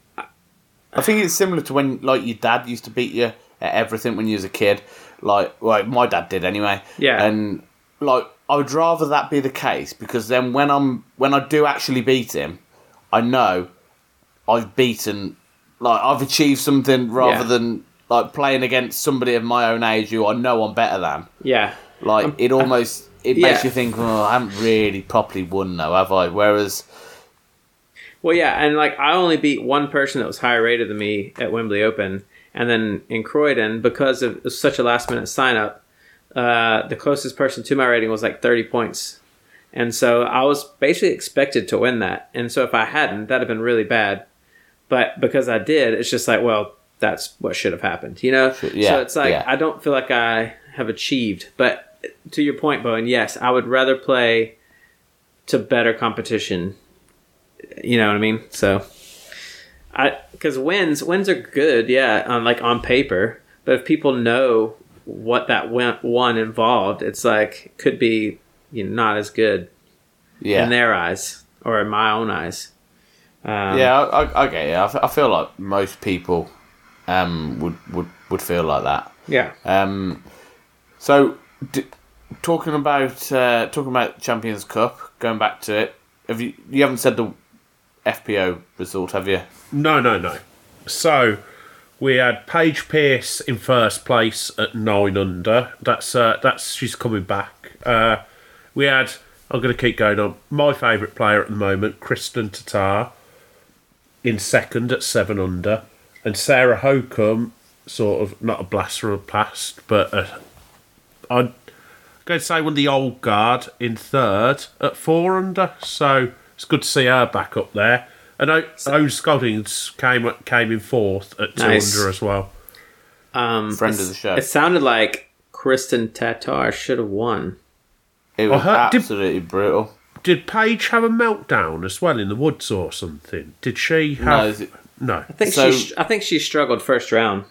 I think it's similar to when like your dad used to beat you at everything when you was a kid. Like, like my dad did anyway. Yeah. And like I would rather that be the case because then when I'm when I do actually beat him, I know I've beaten like I've achieved something rather Yeah. than like playing against somebody of my own age who I know I'm better than. Yeah. Like Um, it almost it yeah. makes you think, oh, I haven't really properly won though, have I? Whereas Well, yeah, and like I only beat one person that was higher rated than me at Wembley Open, and then in Croydon, because of it was such a last minute sign up, uh, the closest person to my rating was like thirty points, and so I was basically expected to win that. And so if I hadn't, that'd have been really bad. But because I did, it's just like, well, that's what should have happened, you know. yeah, so it's like yeah. I don't feel like I have achieved. But to your point, Bowen, yes, I would rather play to better competition. You know what I mean? So, I because wins wins are good, yeah, on like on paper. But if people know what that win, one involved, it's like it could be you know, not as good yeah. in their eyes or in my own eyes. Um, yeah, I, I, I get it. I, f- I feel like most people um, would, would, would feel like that. Yeah. Um, so, d- talking about uh, talking about Champions Cup, going back to it, have you you haven't said the F P O result, have you? No, no, no. So we had Paige Pierce in first place at nine under. That's uh, that's she's coming back. Uh, we had. I'm going to keep going on. My favourite player at the moment, Kristen Tatar, in second at seven under, and Sarah Hokum, sort of not a blast from the past, but a, I'd go to say one of the old guard in third at four under. So it's good to see her back up there. And O Scoldings came came in fourth at two Nice. under as well. Um, Friend of the show. It sounded like Kristen Tatar should have won. It was I heard- did- absolutely brutal. Did Paige have a meltdown as well in the woods or something? Did she No, have? is it- No. I think So- she. I think she struggled first round.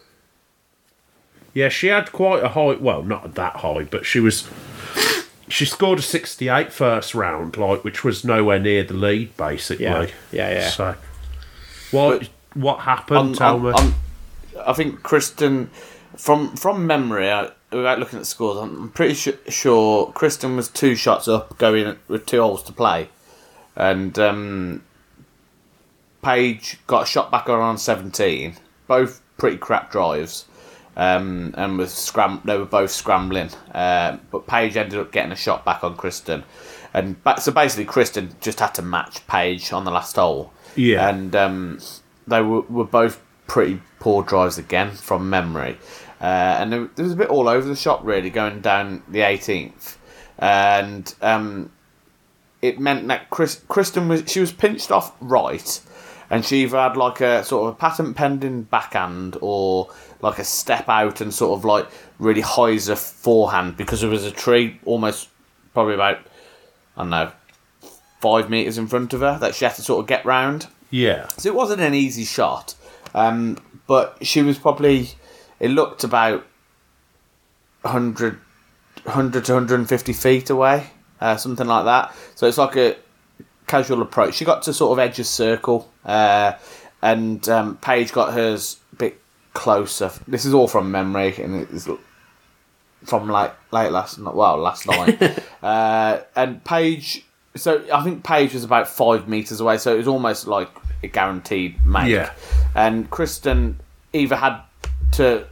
Yeah, she had quite a high. Well, not that high, but she was. She scored a sixty-eight first round, like which was nowhere near the lead, basically. Yeah, yeah, yeah. So, what But- what happened? I'm- Tell I'm- me. I'm- I think Kristen, from from memory, I, without looking at the scores, I'm pretty su- sure Kristen was two shots up, going with two holes to play, and um, Paige got a shot back on on seventeen. Both pretty crap drives, um, and was scram. They were both scrambling, uh, but Paige ended up getting a shot back on Kristen, and ba- so basically Kristen just had to match Paige on the last hole. Yeah. and um, they were, were both pretty poor drives again from memory, uh, and there, there was a bit all over the shop really going down the eighteenth, and um, it meant that Chris, Kristen was she was pinched off right, and she either had like a sort of a patent pending backhand or like a step out and sort of like really hyzer forehand because there was a tree almost probably about I don't know five meters in front of her that she had to sort of get round. yeah. So it wasn't an easy shot, um, but she was probably, it looked about one hundred, one hundred to one hundred fifty feet away, uh, something like that. So it's like a casual approach. She got to sort of edge a circle, uh, and um, Paige got hers a bit closer. This is all from memory, and it's from like late last night, well, last night. uh, and Paige, so I think Paige was about five metres away, so it was almost like a guaranteed make. Yeah. And Kristen either had to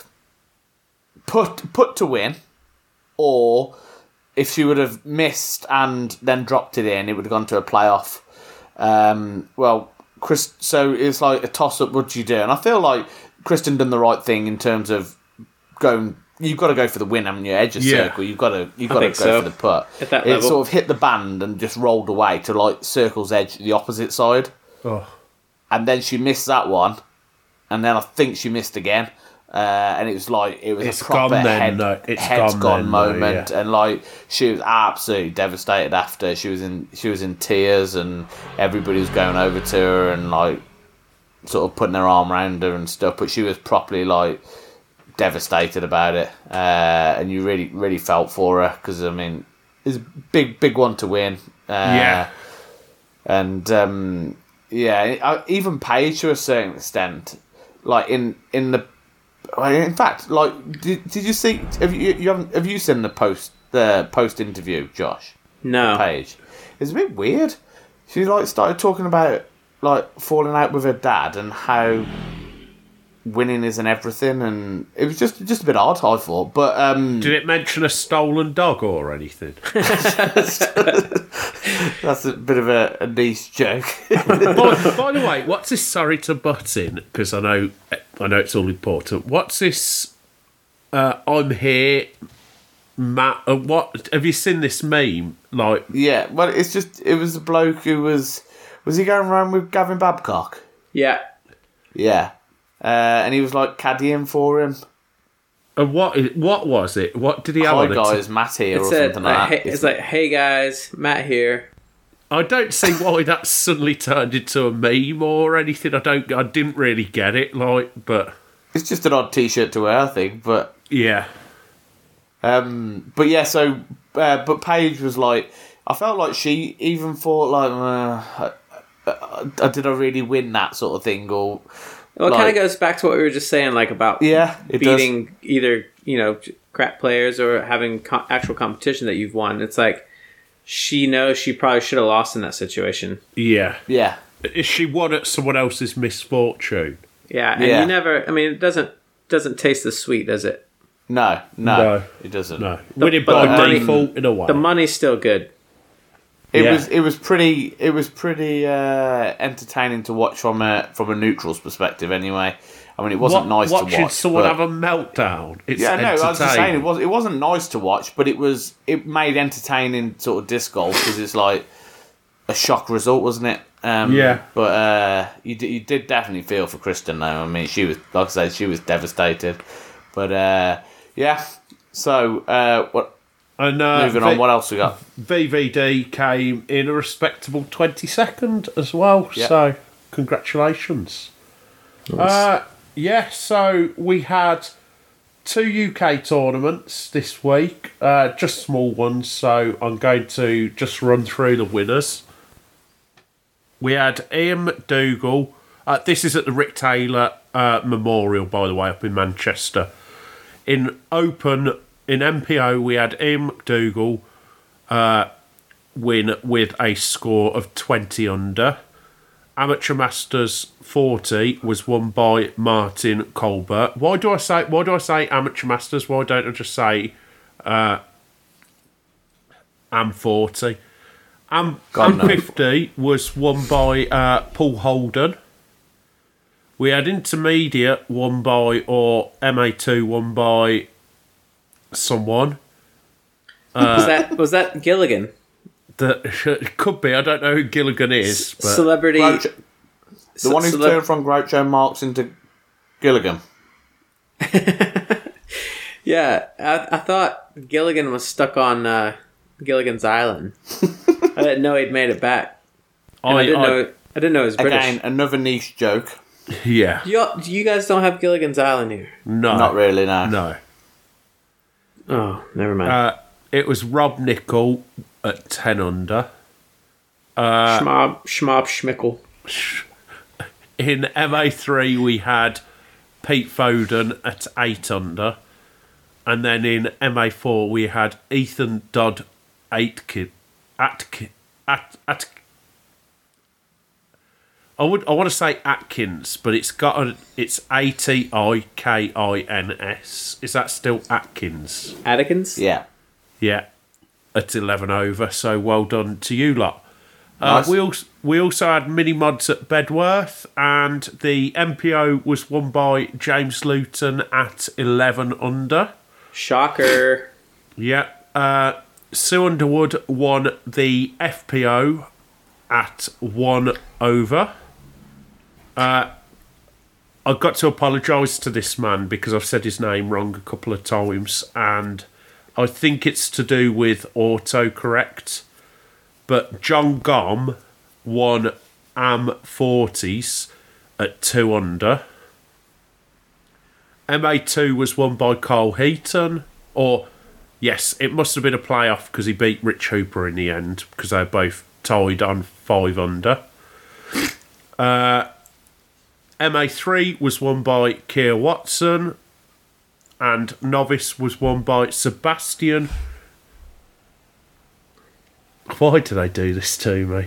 put put to win, or if she would have missed and then dropped it in, it would have gone to a playoff. Um, well, Chris, so it's like a toss up. What do you do? And I feel like Kristen done the right thing in terms of going. You've got to go for the win, haven't you? Edge of Yeah. circle. You've got to. You've got to go think so. for the putt. At that it level. sort of hit the band and just rolled away to like circle's edge, the opposite side, Oh, and then she missed that one, and then I think she missed again. Uh, and it was like it was It's a proper gone then, head, though. It's head's gone gone, then, though, moment, yeah. and like she was absolutely devastated after. She was in she was in tears, and everybody was going over to her and like sort of putting their arm around her and stuff. But she was properly like devastated about it, uh, and you really really felt for her because I mean it's a big big one to win. Uh, Yeah. and um, yeah, I- even Paige to a certain extent, like in in the. Well, in fact, like, did, did you see? Have you you haven't have you seen the post the post interview, Josh? No. Paige, it's a bit weird. She like started talking about like falling out with her dad and how winning isn't everything, and it was just just a bit odd, I thought. But um, did it mention a stolen dog or anything? that's a bit of a, a niche joke. by, by the way, what's this? Sorry to butt in because I know I know it's all important. What's this? Uh, I'm here, Matt. Uh, what have you seen this meme? Like, Yeah, well, it's just it was a bloke who was was he going around with Gavin Babcock? Yeah. Yeah, uh, and he was like caddying for him. uh, what? is- What was it? What did he have Hi on it? guys, Matt here It or said, something like, like hey, that. it's like, hey guys, Matt here. I don't see why that suddenly turned into a meme or anything. I don't. I didn't really get it. Like, but It's just an odd T-shirt to wear, I think. But yeah, um, but yeah. So, uh, but Paige was like, I felt like she even thought like, uh, uh, did I really win that sort of thing? Or Well, it like- kind of goes back to what we were just saying, like about Yeah, it does. beating either you know crap players or having co- actual competition that you've won. It's like she knows she probably should have lost in that situation. Yeah. yeah, Is she won at someone else's misfortune? Yeah, and Yeah. you never. I mean, it doesn't doesn't taste as sweet, does it? no, no, No. it doesn't. No. Winning but by the money- default in a way. The money's still good. It Yeah. was it was pretty it was pretty uh, entertaining to watch from a from a neutral's perspective. Anyway, I mean, it wasn't Wa- nice to watching watch. someone but- have a meltdown. It's Yeah, no, I was just saying entertaining. it was it wasn't nice to watch, but it was it made entertaining sort of disc golf because it's like a shock result, wasn't it? Um, Yeah. But uh, you d- you did definitely feel for Kristen though. I mean, she was like I said, she was devastated. But uh, yeah, so uh, what? And uh, Moving V- on, what else we got? V V D came in a respectable twenty-second as well. Yeah. So, congratulations. Uh, yeah, so we had two U K tournaments this week, uh, just small ones. So, I'm going to just run through the winners. We had Ian McDougall. Uh, this is at the Rick Taylor uh, Memorial, by the way, up in Manchester. In Open, in M P O, we had Ian McDougall uh, win with a score of twenty under. Amateur Masters forty was won by Martin Colbert. Why do I say why do I say Amateur Masters? Why don't I just say uh, Am forty? Am, God, Am no. fifty was won by uh, Paul Holden. We had Intermediate won by, or M A two won by someone. was that was that Gilligan? That it could be. I don't know who Gilligan is, but Celebrity. Groucho, the one who celeb- turned from Groucho Marx into Gilligan. Yeah, I, I thought Gilligan was stuck on uh, Gilligan's Island. I didn't know he'd made it back. And I, I, didn't I- know. I didn't know he was British. Again, another niche joke. yeah, You, you guys don't have Gilligan's Island here. no, Not really, no. no. Oh, never mind. Uh, it was Rob Nickel at ten under. Uh, Schmob, Schmob, Schmickle. In M A three, we had Pete Foden at eight under, and then in M A four, we had Ethan Dodd Aitkin Atkin at at. I would I want to say Atkins, but it's got a it's A T I K I N S. Is that still Atkins? Attikins? Yeah. Yeah, at eleven over. So well done to you lot. Uh, Nice. we also we also had mini mods at Bedworth, and the M P O was won by James Luton at eleven under. Shocker. Yeah, uh, Sue Underwood won the F P O at one over. Uh, I've got to apologise to this man because I've said his name wrong a couple of times, and I think it's to do with autocorrect. But John Gom won Am forties at two under. M A two was won by Carl Heaton, or yes, it must have been a playoff because he beat Rich Hooper in the end because they both tied on five under. Uh, M A three was won by Keir Watson, and Novice was won by Sebastian. Why did they do this to me?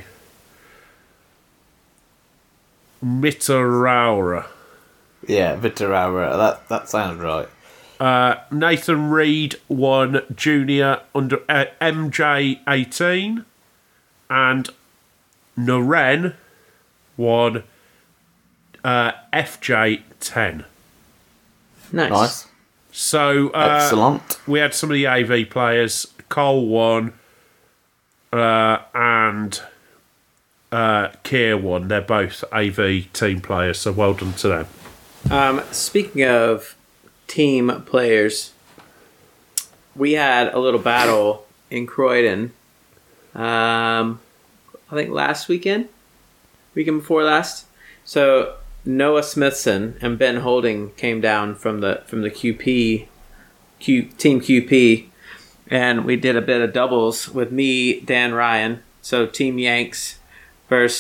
Mitterauer. Yeah, Vitaraura. That that sounds right. Uh, Nathan Reed won junior under uh, M J eighteen, and Naren won uh, F J ten. Nice. Nice. So uh, Excellent. we had some of the A V players. Cole won, uh, and uh, Keir won. They're both A V team players, so well done to them. Um, speaking of team players, we had a little battle in Croydon. Um, I think last weekend, weekend before last. So Noah Smithson and Ben Holding came down from the from the Q P, Q team Q P, and we did a bit of doubles with me, Dan Ryan. So Team Yanks versus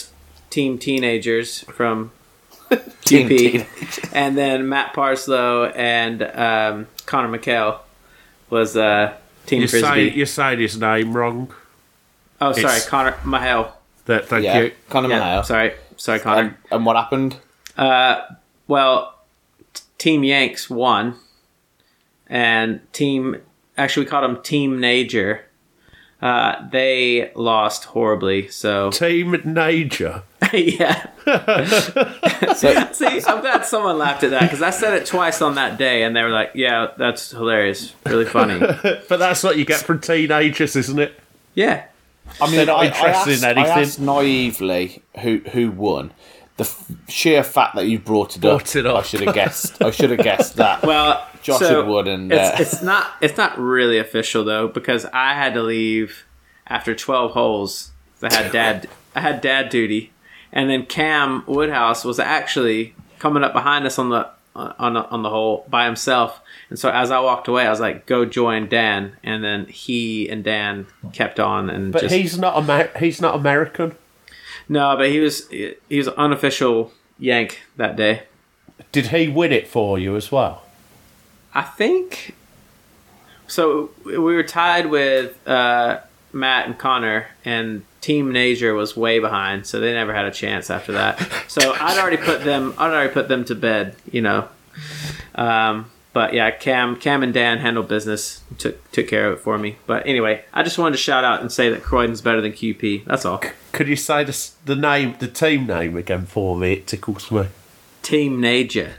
Team Teenagers from Team Q P, Teenagers. and then Matt Parslow and um, Connor McHale was uh, Team You Frisbee. say, you're saying his name wrong. oh, sorry, it's- Connor McHale. That, thank Yeah, you. Conor Yeah, Mahale. sorry, sorry, Connor. And, and what happened? Uh, well, t- Team Yanks won, and Team actually we called them Team Nager. Uh, they lost horribly. So Team Nager. yeah. So, See, I'm glad someone laughed at that because I said it twice on that day, and they were like, "Yeah, that's hilarious, really funny." But that's what you get from teenagers, isn't it? Yeah. I mean, They're not I, interested I asked, in anything. I asked naively who who won. The f- sheer fact that you brought it Brought up, it up. I should have guessed. I should have guessed that. Well, Josh so had won, and it's, uh, it's not it's not really official though because I had to leave after twelve holes. I had dad I had dad duty, and then Cam Woodhouse was actually coming up behind us on the on the, on the hole by himself. And so as I walked away, I was like, "Go join Dan," and then he and Dan kept on and But just he's not Amer- he's not American. no, but he was he was an unofficial Yank that day. Did he win it for you as well? I think so. We were tied with uh, Matt and Connor, and Team Nager was way behind, so they never had a chance after that. So I'd already put them. I'd already put them to bed, you know. Um, but yeah, Cam, Cam and Dan handled business, took took care of it for me. But anyway, I just wanted to shout out and say that Croydon's better than Q P. That's all. Could you say the, s- the name, the team name again for me? It tickles me. Team Nager.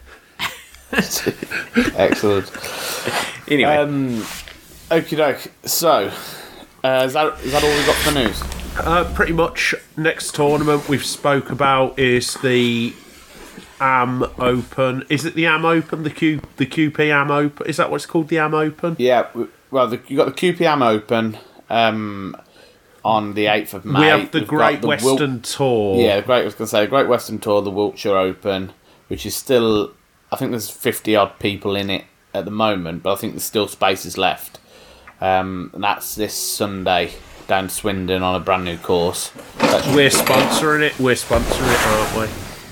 excellent. Anyway, Um, okie doke. So, uh, is that is that all we got for news? Uh, pretty much. Next tournament we've spoke about is the A M Open. Is it the A M Open? The Q the Q P A M Open? Is that what it's called? The A M Open? Yeah. w- Well, the, you got the Q P A M Open um, on the eighth of May. We have the We've got Great the Western Wil- Tour. Yeah, the Great. I was going to say the Great Western Tour, the Wiltshire Open, which is still. I think there's fifty odd people in it at the moment, but I think there's still spaces left. Um, and that's this Sunday down Swindon on a brand new course. That's We're sponsoring it. We're sponsoring it, aren't we?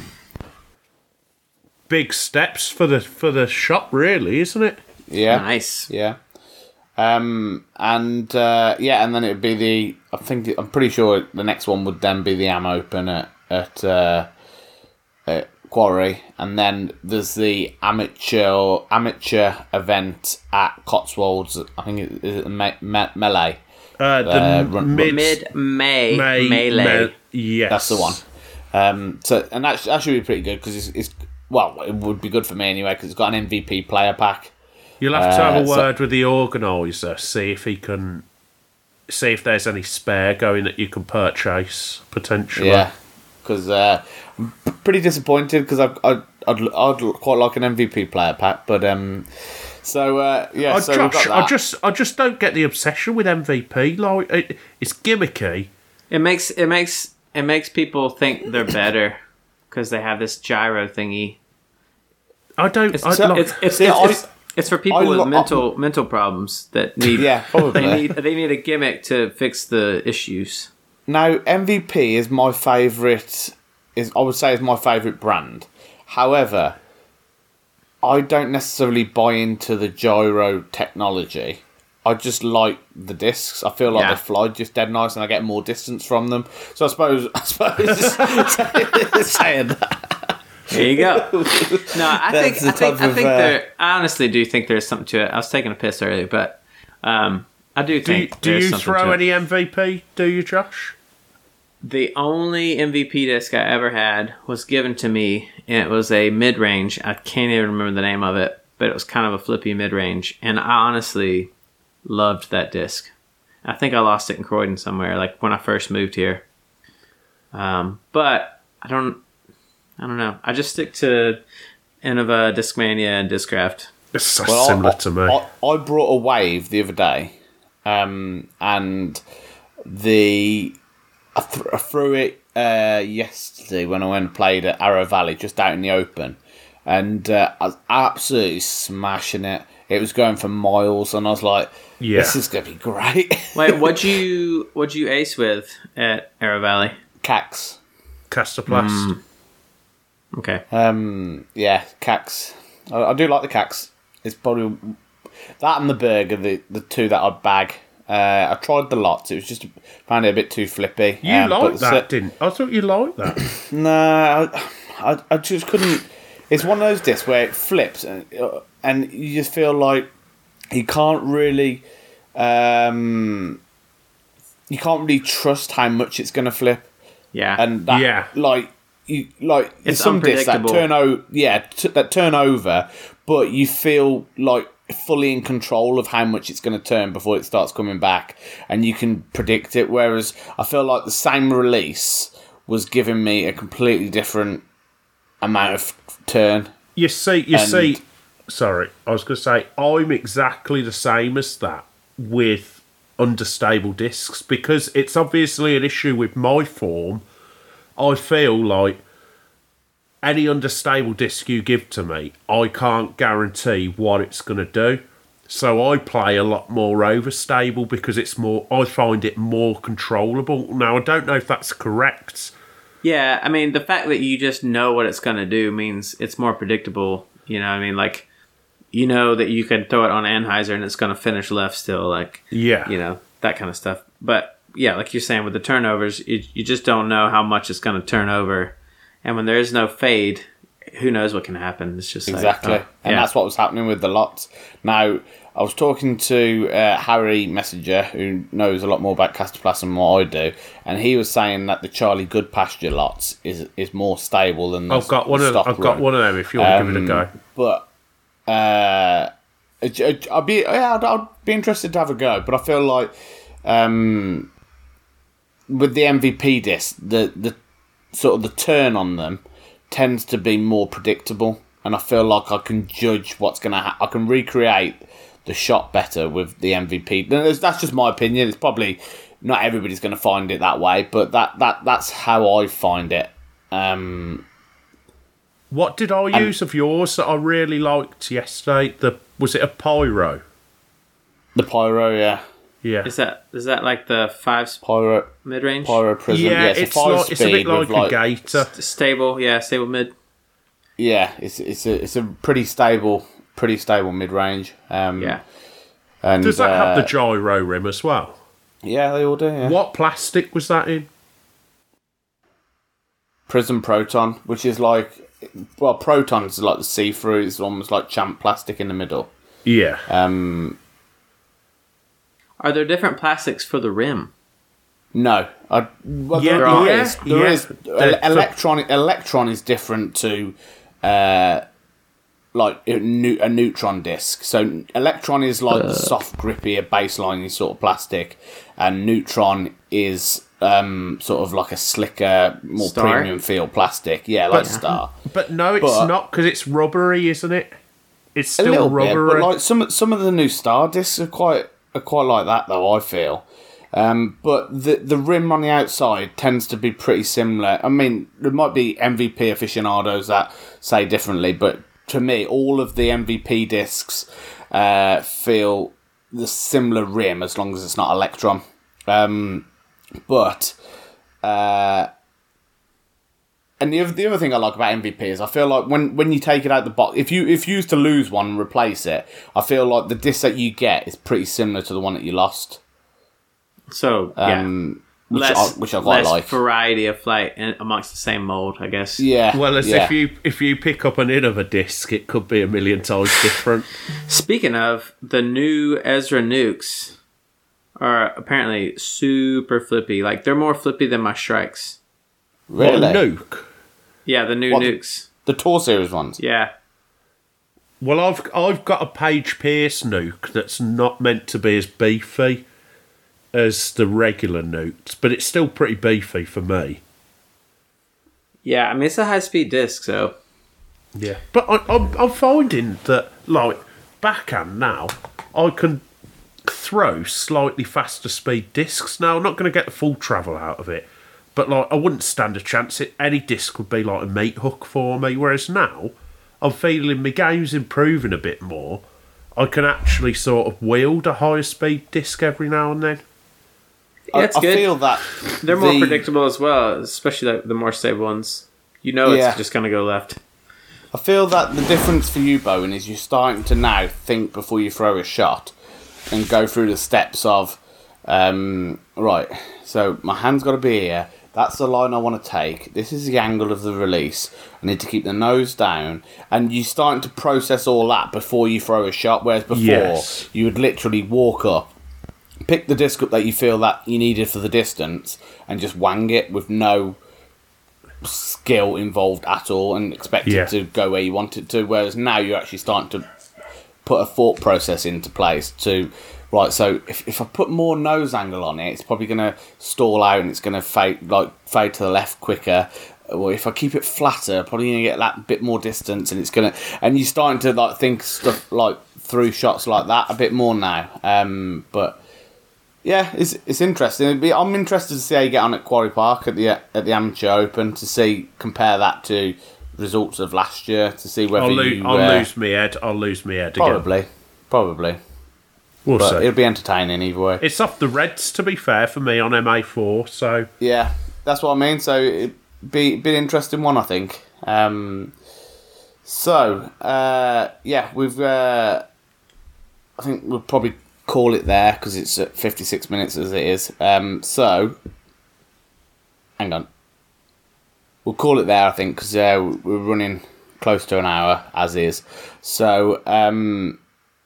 Big steps for the for the shop, really, isn't it? yeah, nice. yeah. Um, and uh, yeah, and then it would be the. I think I'm pretty sure the next one would then be the A M Open at at, uh, at Quarry, and then there's the amateur amateur event at Cotswolds. I think it is it Me- Me- Melee. Uh, the Uh, run- mid, Mid May May melee. Me- yes, That's the one. Um, so and that, sh- that should be pretty good because it's, it's well, it would be good for me anyway because it's got an M V P player pack. You'll have to have Uh, a so- word with the organizer, see if he can, see if there's any spare going that you can purchase potentially. Yeah, because uh, I'm pretty disappointed because I'd, I'd, I'd, I'd quite like an M V P player pack, but um, so uh, yeah, Oh, so we've Josh, got that. I just, I just don't get the obsession with M V P. Like, it, it's gimmicky. It makes it makes it makes people think they're better because they have this gyro thingy. I don't. It's I, so- like, it's, it's, See, it's, I- it's, it's for people I with lo- mental mental problems that need Yeah, probably. they need they need a gimmick to fix the issues. Now M V P is my favourite. Is I would say is my favourite brand. However, I don't necessarily buy into the gyro technology. I just like the discs. I feel like Yeah. they fly just dead nice, and I get more distance from them. So I suppose, I suppose, saying that. There you go. No, I think That's the I think type I of, think uh, there. I honestly do think there's something to it. I was taking a piss earlier, but um, I do do you, think do there's you something throw to it. any M V P? Do you, Josh? The only M V P disc I ever had was given to me, and it was a mid-range. I can't even remember the name of it, but it was kind of a flippy mid-range, and I honestly loved that disc. I think I lost it in Croydon somewhere, like when I first moved here. Um, but I don't, I don't know. I just stick to Innova, Discmania, and Discraft. It's so Well, similar I, to me. I, I brought a wave the other day, um, and the I, th- I threw it uh, yesterday when I went and played at Arrow Valley, just out in the open, and uh, I was absolutely smashing it. It was going for miles, and I was like, Yeah. "This is gonna be great." Wait, what'd you what'd you ace with at Arrow Valley? Cax. Castoplast. Mm. Okay. Um, yeah, C A X. I, I do like the C A X. It's probably that and the Berg are the, the two that I'd bag. Uh, I tried the lots. It was just found it a bit too flippy. You um, liked that, so, didn't? I thought you liked that. No, I, I, I just couldn't. It's one of those discs where it flips, and and you just feel like you can't really, um, you can't really trust how much it's going to flip, Yeah. and that, Yeah. like you like there's It's some discs that unpredictable. turn over, yeah, t- that turn over, but you feel like fully in control of how much it's going to turn before it starts coming back, and you can predict it. Whereas I feel like the same release was giving me a completely different amount of turn. You see, you And- see. Sorry, I was going to say I'm exactly the same as that with understable discs because it's obviously an issue with my form. I feel like any understable disc you give to me, I can't guarantee what it's going to do. So I play a lot more overstable because it's more. I find it more controllable. Now I don't know if that's correct. Yeah, I mean, the fact that you just know what it's going to do means it's more predictable. You know what I mean? Like, you know that you can throw it on Anheuser and it's going to finish left still. Like, Yeah. you know, that kind of stuff. But, yeah, like you're saying, with the turnovers, you, you just don't know how much it's going to turn over. And when there is no fade, who knows what can happen? It's just Exactly, like, oh, and yeah. that's what was happening with the lots. Now, I was talking to uh, Harry Messenger, who knows a lot more about Castoplast than what I do, and he was saying that the Charlie Goodpasture lots is is more stable than the, I've got one the of. stock I've got run. one of them. If you want to give it a go. Um, But uh, it- it- I'd be yeah, I'd, I'd be interested to have a go. But I feel like um, with the M V P disc, the the sort of the turn on them tends to be more predictable, and I feel like I can judge what's going to happen. I can recreate the shot better with the M V P. That's that's just my opinion. It's probably not everybody's going to find it that way, but that, that that's how I find it. Um, What did I use of yours that I really liked yesterday? The was it a Pyro? the Pyro, yeah, Yeah. Is that is that like the five Pyro, mid range? Pyro Prism. Yeah, Yeah, it's, it's a five like it's a bit speed like with like a Gator. Stable, yeah, stable mid. yeah, it's it's a it's a pretty stable, pretty stable mid range. Um, Yeah. and Does that have uh, the gyro rim as well? Yeah, they all do. Yeah. What plastic was that in? Prism Proton, which is like, well, Proton is like the see-through. It's almost like champ plastic in the middle. Yeah. Um, Are there different plastics for the rim? no, I, well, Yeah, there, there yeah, is. There yeah. is. The- El- electron. Electron is different to, uh, like a, nu- a neutron disc. So electron is like the soft, grippy, baseline sort of plastic, and neutron is um sort of like a slicker, more Star? premium feel plastic. Yeah, like But- Star. But no, it's But- not because it's rubbery, isn't it? It's A still little bit, rubbery. but like some some of the new Star discs are quite are quite like that though. I feel, um, but the the rim on the outside tends to be pretty similar. I mean, there might be M V P aficionados that say differently, but to me, all of the M V P discs uh, feel the similar rim as long as it's not Electron. Um, but uh, and the other, the other thing I like about M V P is I feel like when, when you take it out the box, if you if you used to lose one and replace it, I feel like the disc that you get is pretty similar to the one that you lost. So yeah, Um, which, less I, which I quite less like. variety of flight in, amongst the same mold, I guess. Yeah. well, as yeah. if you if you pick up an Innova disc, it could be a million times different. Speaking of, the new Ezra nukes are apparently super flippy. Like, they're more flippy than my strikes. really What, a nuke. Yeah, the new What? nukes. the Tour Series ones. Yeah. Well, I've I've got a Page Pierce nuke that's not meant to be as beefy as the regular nukes, but it's still pretty beefy for me. Yeah, I mean, it's a high-speed disc, so... Yeah, but I, I'm I'm finding that like backhand now, I can throw slightly faster speed discs. Now I'm not going to get the full travel out of it, but like I wouldn't stand a chance. It any disc would be like a meat hook for me. Whereas now, I'm feeling my game's improving a bit more. I can actually sort of wield a higher speed disc every now and then. Yeah, it's I, good. I feel that They're more the- predictable as well, especially the, the more stable ones. You know it's Yeah. just going to go left. I feel that the difference for you, Bowen, is you're starting to now think before you throw a shot and go through the steps of, um, right, so my hand's got to be here. That's the line I want to take. This is the angle of the release. I need to keep the nose down. And you're starting to process all that before you throw a shot, whereas before, Yes. you would literally walk up, pick the disc up that you feel that you needed for the distance, and just wang it with no skill involved at all and expect Yeah. it to go where you want it to. Whereas now you're actually starting to put a thought process into place to, right, so if, if I put more nose angle on it, it's probably going to stall out and it's going to fade, like, fade to the left quicker. Or if I keep it flatter, probably going to get that bit more distance and it's going to... And you're starting to like think stuff like through shots like that a bit more now. Um, but... Yeah, it's it's interesting. It'd be, I'm interested to see how you get on at Quarry Park at the at the Amateur Open to see compare that to results of last year to see whether I'll, lo- you I'll uh, lose my head. I'll lose my head again. probably probably. We'll But see. it'll be entertaining either way. It's off the Reds, to be fair, for me on M A four. So Yeah, that's what I mean. So it'd be be an interesting one, I think. Um, so uh, yeah, we've. Uh, I think we'll probably call it there because it's at fifty-six minutes as it is. Um, so, hang on. We'll call it there, I think, because uh, we're running close to an hour as is. So, um,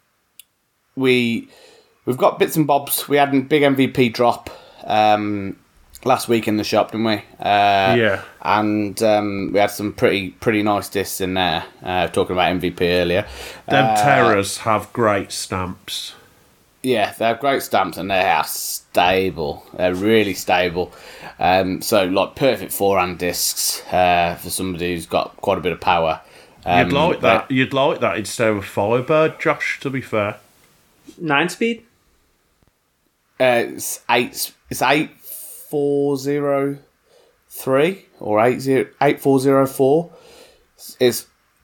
we we've got bits and bobs. We had a big M V P drop um, last week in the shop, didn't we? Uh, Yeah. And um, we had some pretty pretty nice discs in there. Uh, talking about M V P earlier. them Uh, Terrors have great stamps. Yeah, they're great stamps and they are stable. They're really stable. Um, so, like, perfect forehand discs uh, for somebody who's got quite a bit of power. Um, You'd like that. You'd like that instead of a Firebird, Josh. To be fair, Nine speed? Uh, it's eight. It's eight four zero three or eight zero eight four zero four. It's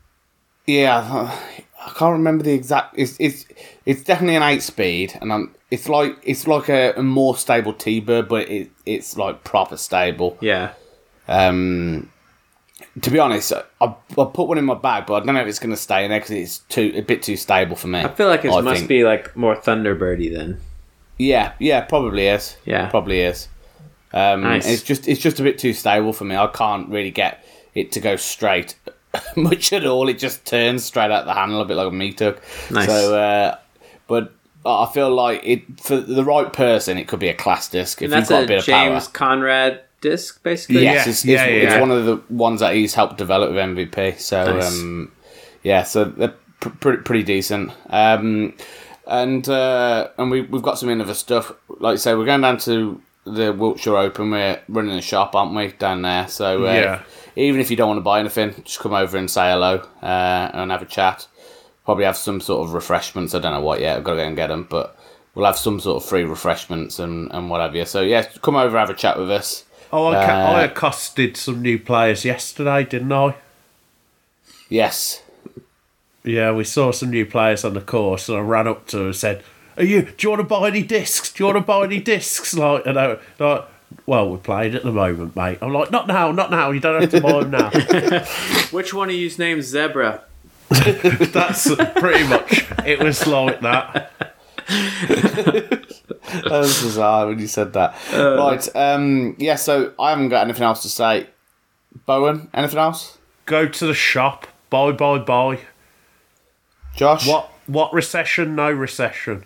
yeah. I can't remember the exact. It's it's it's definitely an eight speed, and I'm. It's like it's like a, a more stable T-Bird, but it it's like proper stable. Yeah. Um, to be honest, I I put one in my bag, but I don't know if it's going to stay in there because it's too a bit too stable for me. I feel like it I must think. be like more Thunderbirdy then. Yeah, yeah, probably is. Yeah. probably is. Um, Nice. It's just it's just a bit too stable for me. I can't really get it to go straight much at all. It just turns straight out the handle, a bit like a meat hook. Nice. So, uh, but I feel like it for the right person, it could be a class disc if And you've that's got a, a bit of James power. Conrad disc, basically? Yes, Yeah, it's, it's, yeah, yeah, it's yeah. one of the ones that he's helped develop with M V P. So, Nice. um, yeah, so they're pr- pretty pretty decent. Um, and uh, and we we've got some innovative stuff. Like I say, we're going down to the Wiltshire Open. We're running a shop, aren't we, down there? So uh, Yeah. even if you don't want to buy anything, just come over and say hello uh, and have a chat. Probably have some sort of refreshments. I don't know what yet. I've got to go and get them, but we'll have some sort of free refreshments and, and what have you. So yeah, come over, have a chat with us. Oh, I, ca- Uh, I accosted some new players yesterday, didn't I? Yes. Yeah, we saw some new players on the course, and I ran up to them and said, "Are you? Do you want to buy any discs? Do you want to buy any discs?" Like, and I, like, well, we're playing at the moment, mate. I'm like, "Not now, not now. You don't have to buy them now." Which one of you's name's Zebra? That's pretty much. It was like that. That was bizarre when you said that. right, um, yeah, so I haven't got anything else to say. Bowen, anything else? Go to the shop. Buy, buy, buy. Josh? What? What recession? No recession.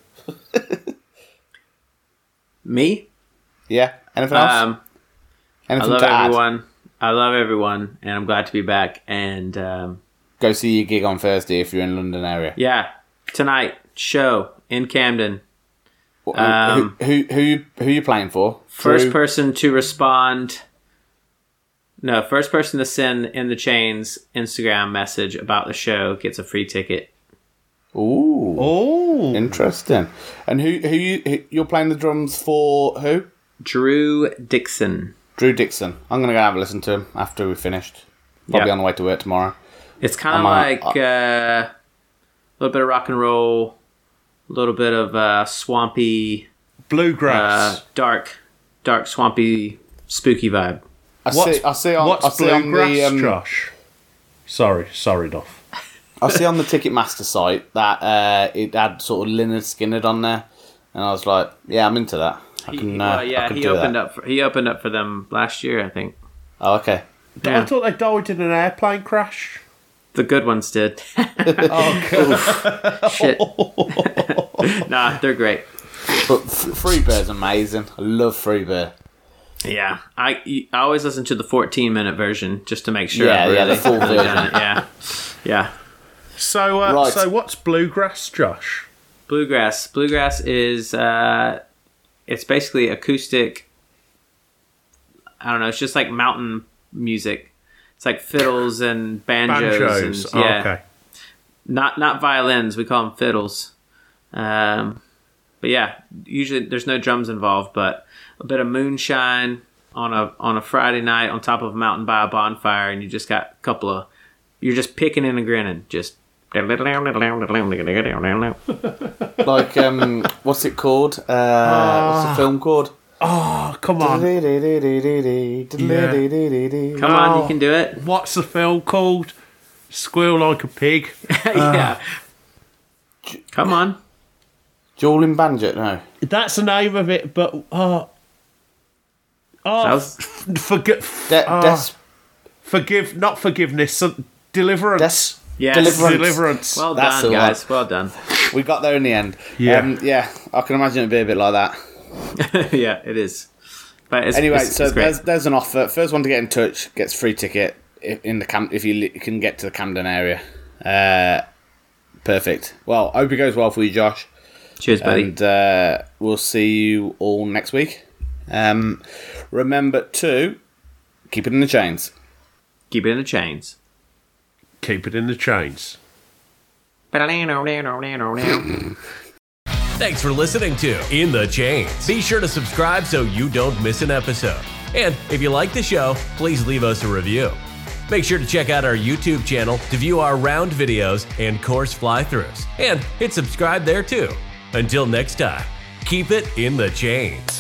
Me? Yeah, anything else? Um, I anything love to add? everyone. I love everyone, and I'm glad to be back. And um, Go see your gig on Thursday if you're in the London area. yeah, tonight, show in Camden. Wh- Um, who, who, who, you- who you playing for? First Drew? person to respond. No, first person to send in the chains Instagram message about the show gets a free ticket. Ooh, Oh, interesting. And who, who, you, who you're playing the drums for? Who? Drew Dixon. Drew Dixon. I'm gonna go have a listen to him after we've finished. Probably Yeah. on the way to work tomorrow. It's kind of I'm, uh, like uh, a little bit of rock and roll, a little bit of uh, swampy, bluegrass. uh, dark, dark, swampy, spooky vibe. I What's, see. I see on. what's I see on bluegrass, the. Um, Josh? Sorry, sorry, Duff. I see on the Ticketmaster site that uh, it had sort of Lynyrd Skynyrd on there, and I was like, "Yeah, I'm into that. I He, can." Uh, well, yeah, I can he do opened that. up. For, he opened up for them last year, I think. Oh, okay. Yeah. I thought they died in an airplane crash. The good ones did. Oh, Shit. Nah, they're great. But F- Freebird's amazing. I love Freebird. Yeah, I, I always listen to the fourteen minute version just to make sure. Yeah, I've yeah, really the full done version. it. Yeah, yeah. So, uh, Right. so what's bluegrass, Josh? Bluegrass. Bluegrass is uh, it's basically acoustic. I don't know. It's just like mountain music. It's like fiddles and banjos, Banjos. and Oh, yeah, okay. not not violins. We call them fiddles. Um, but yeah, usually there's no drums involved, but a bit of moonshine on a on a Friday night on top of a mountain by a bonfire, and you just got a couple of you're just picking and grinning, just. Like, um, what's it called? Uh, what's the film called? Oh, come on. Come Come on, you can do it. What's the film called? Squeal Like a Pig. Yeah. Come on. Jolin Banjo? No. That's the name of it, but uh, oh, That was- f- forgive, De- uh, Des- forgive, not forgiveness, uh, deliverance. Des- Yes. Deliverance. Deliverance. Well That's done, the guys. Well done. We got there in the end. Yeah. Um, yeah, I can imagine it'd be a bit like that. Yeah, it is. But it's, Anyway, it's, so it's great. there's there's an offer. First one to get in touch gets free ticket if, in the Cam- if you li- can get to the Camden area. Uh, perfect. Well, I hope it goes well for you, Josh. Cheers, buddy. And uh, we'll see you all next week. Um, remember to keep it in the chains. Keep it in the chains. Keep it in the chains. Thanks for listening to In the Chains. Be sure to subscribe so you don't miss an episode. And if you like the show, please leave us a review. Make sure to check out our YouTube channel to view our round videos and course fly-throughs. And hit subscribe there too. Until next time, keep it in the chains.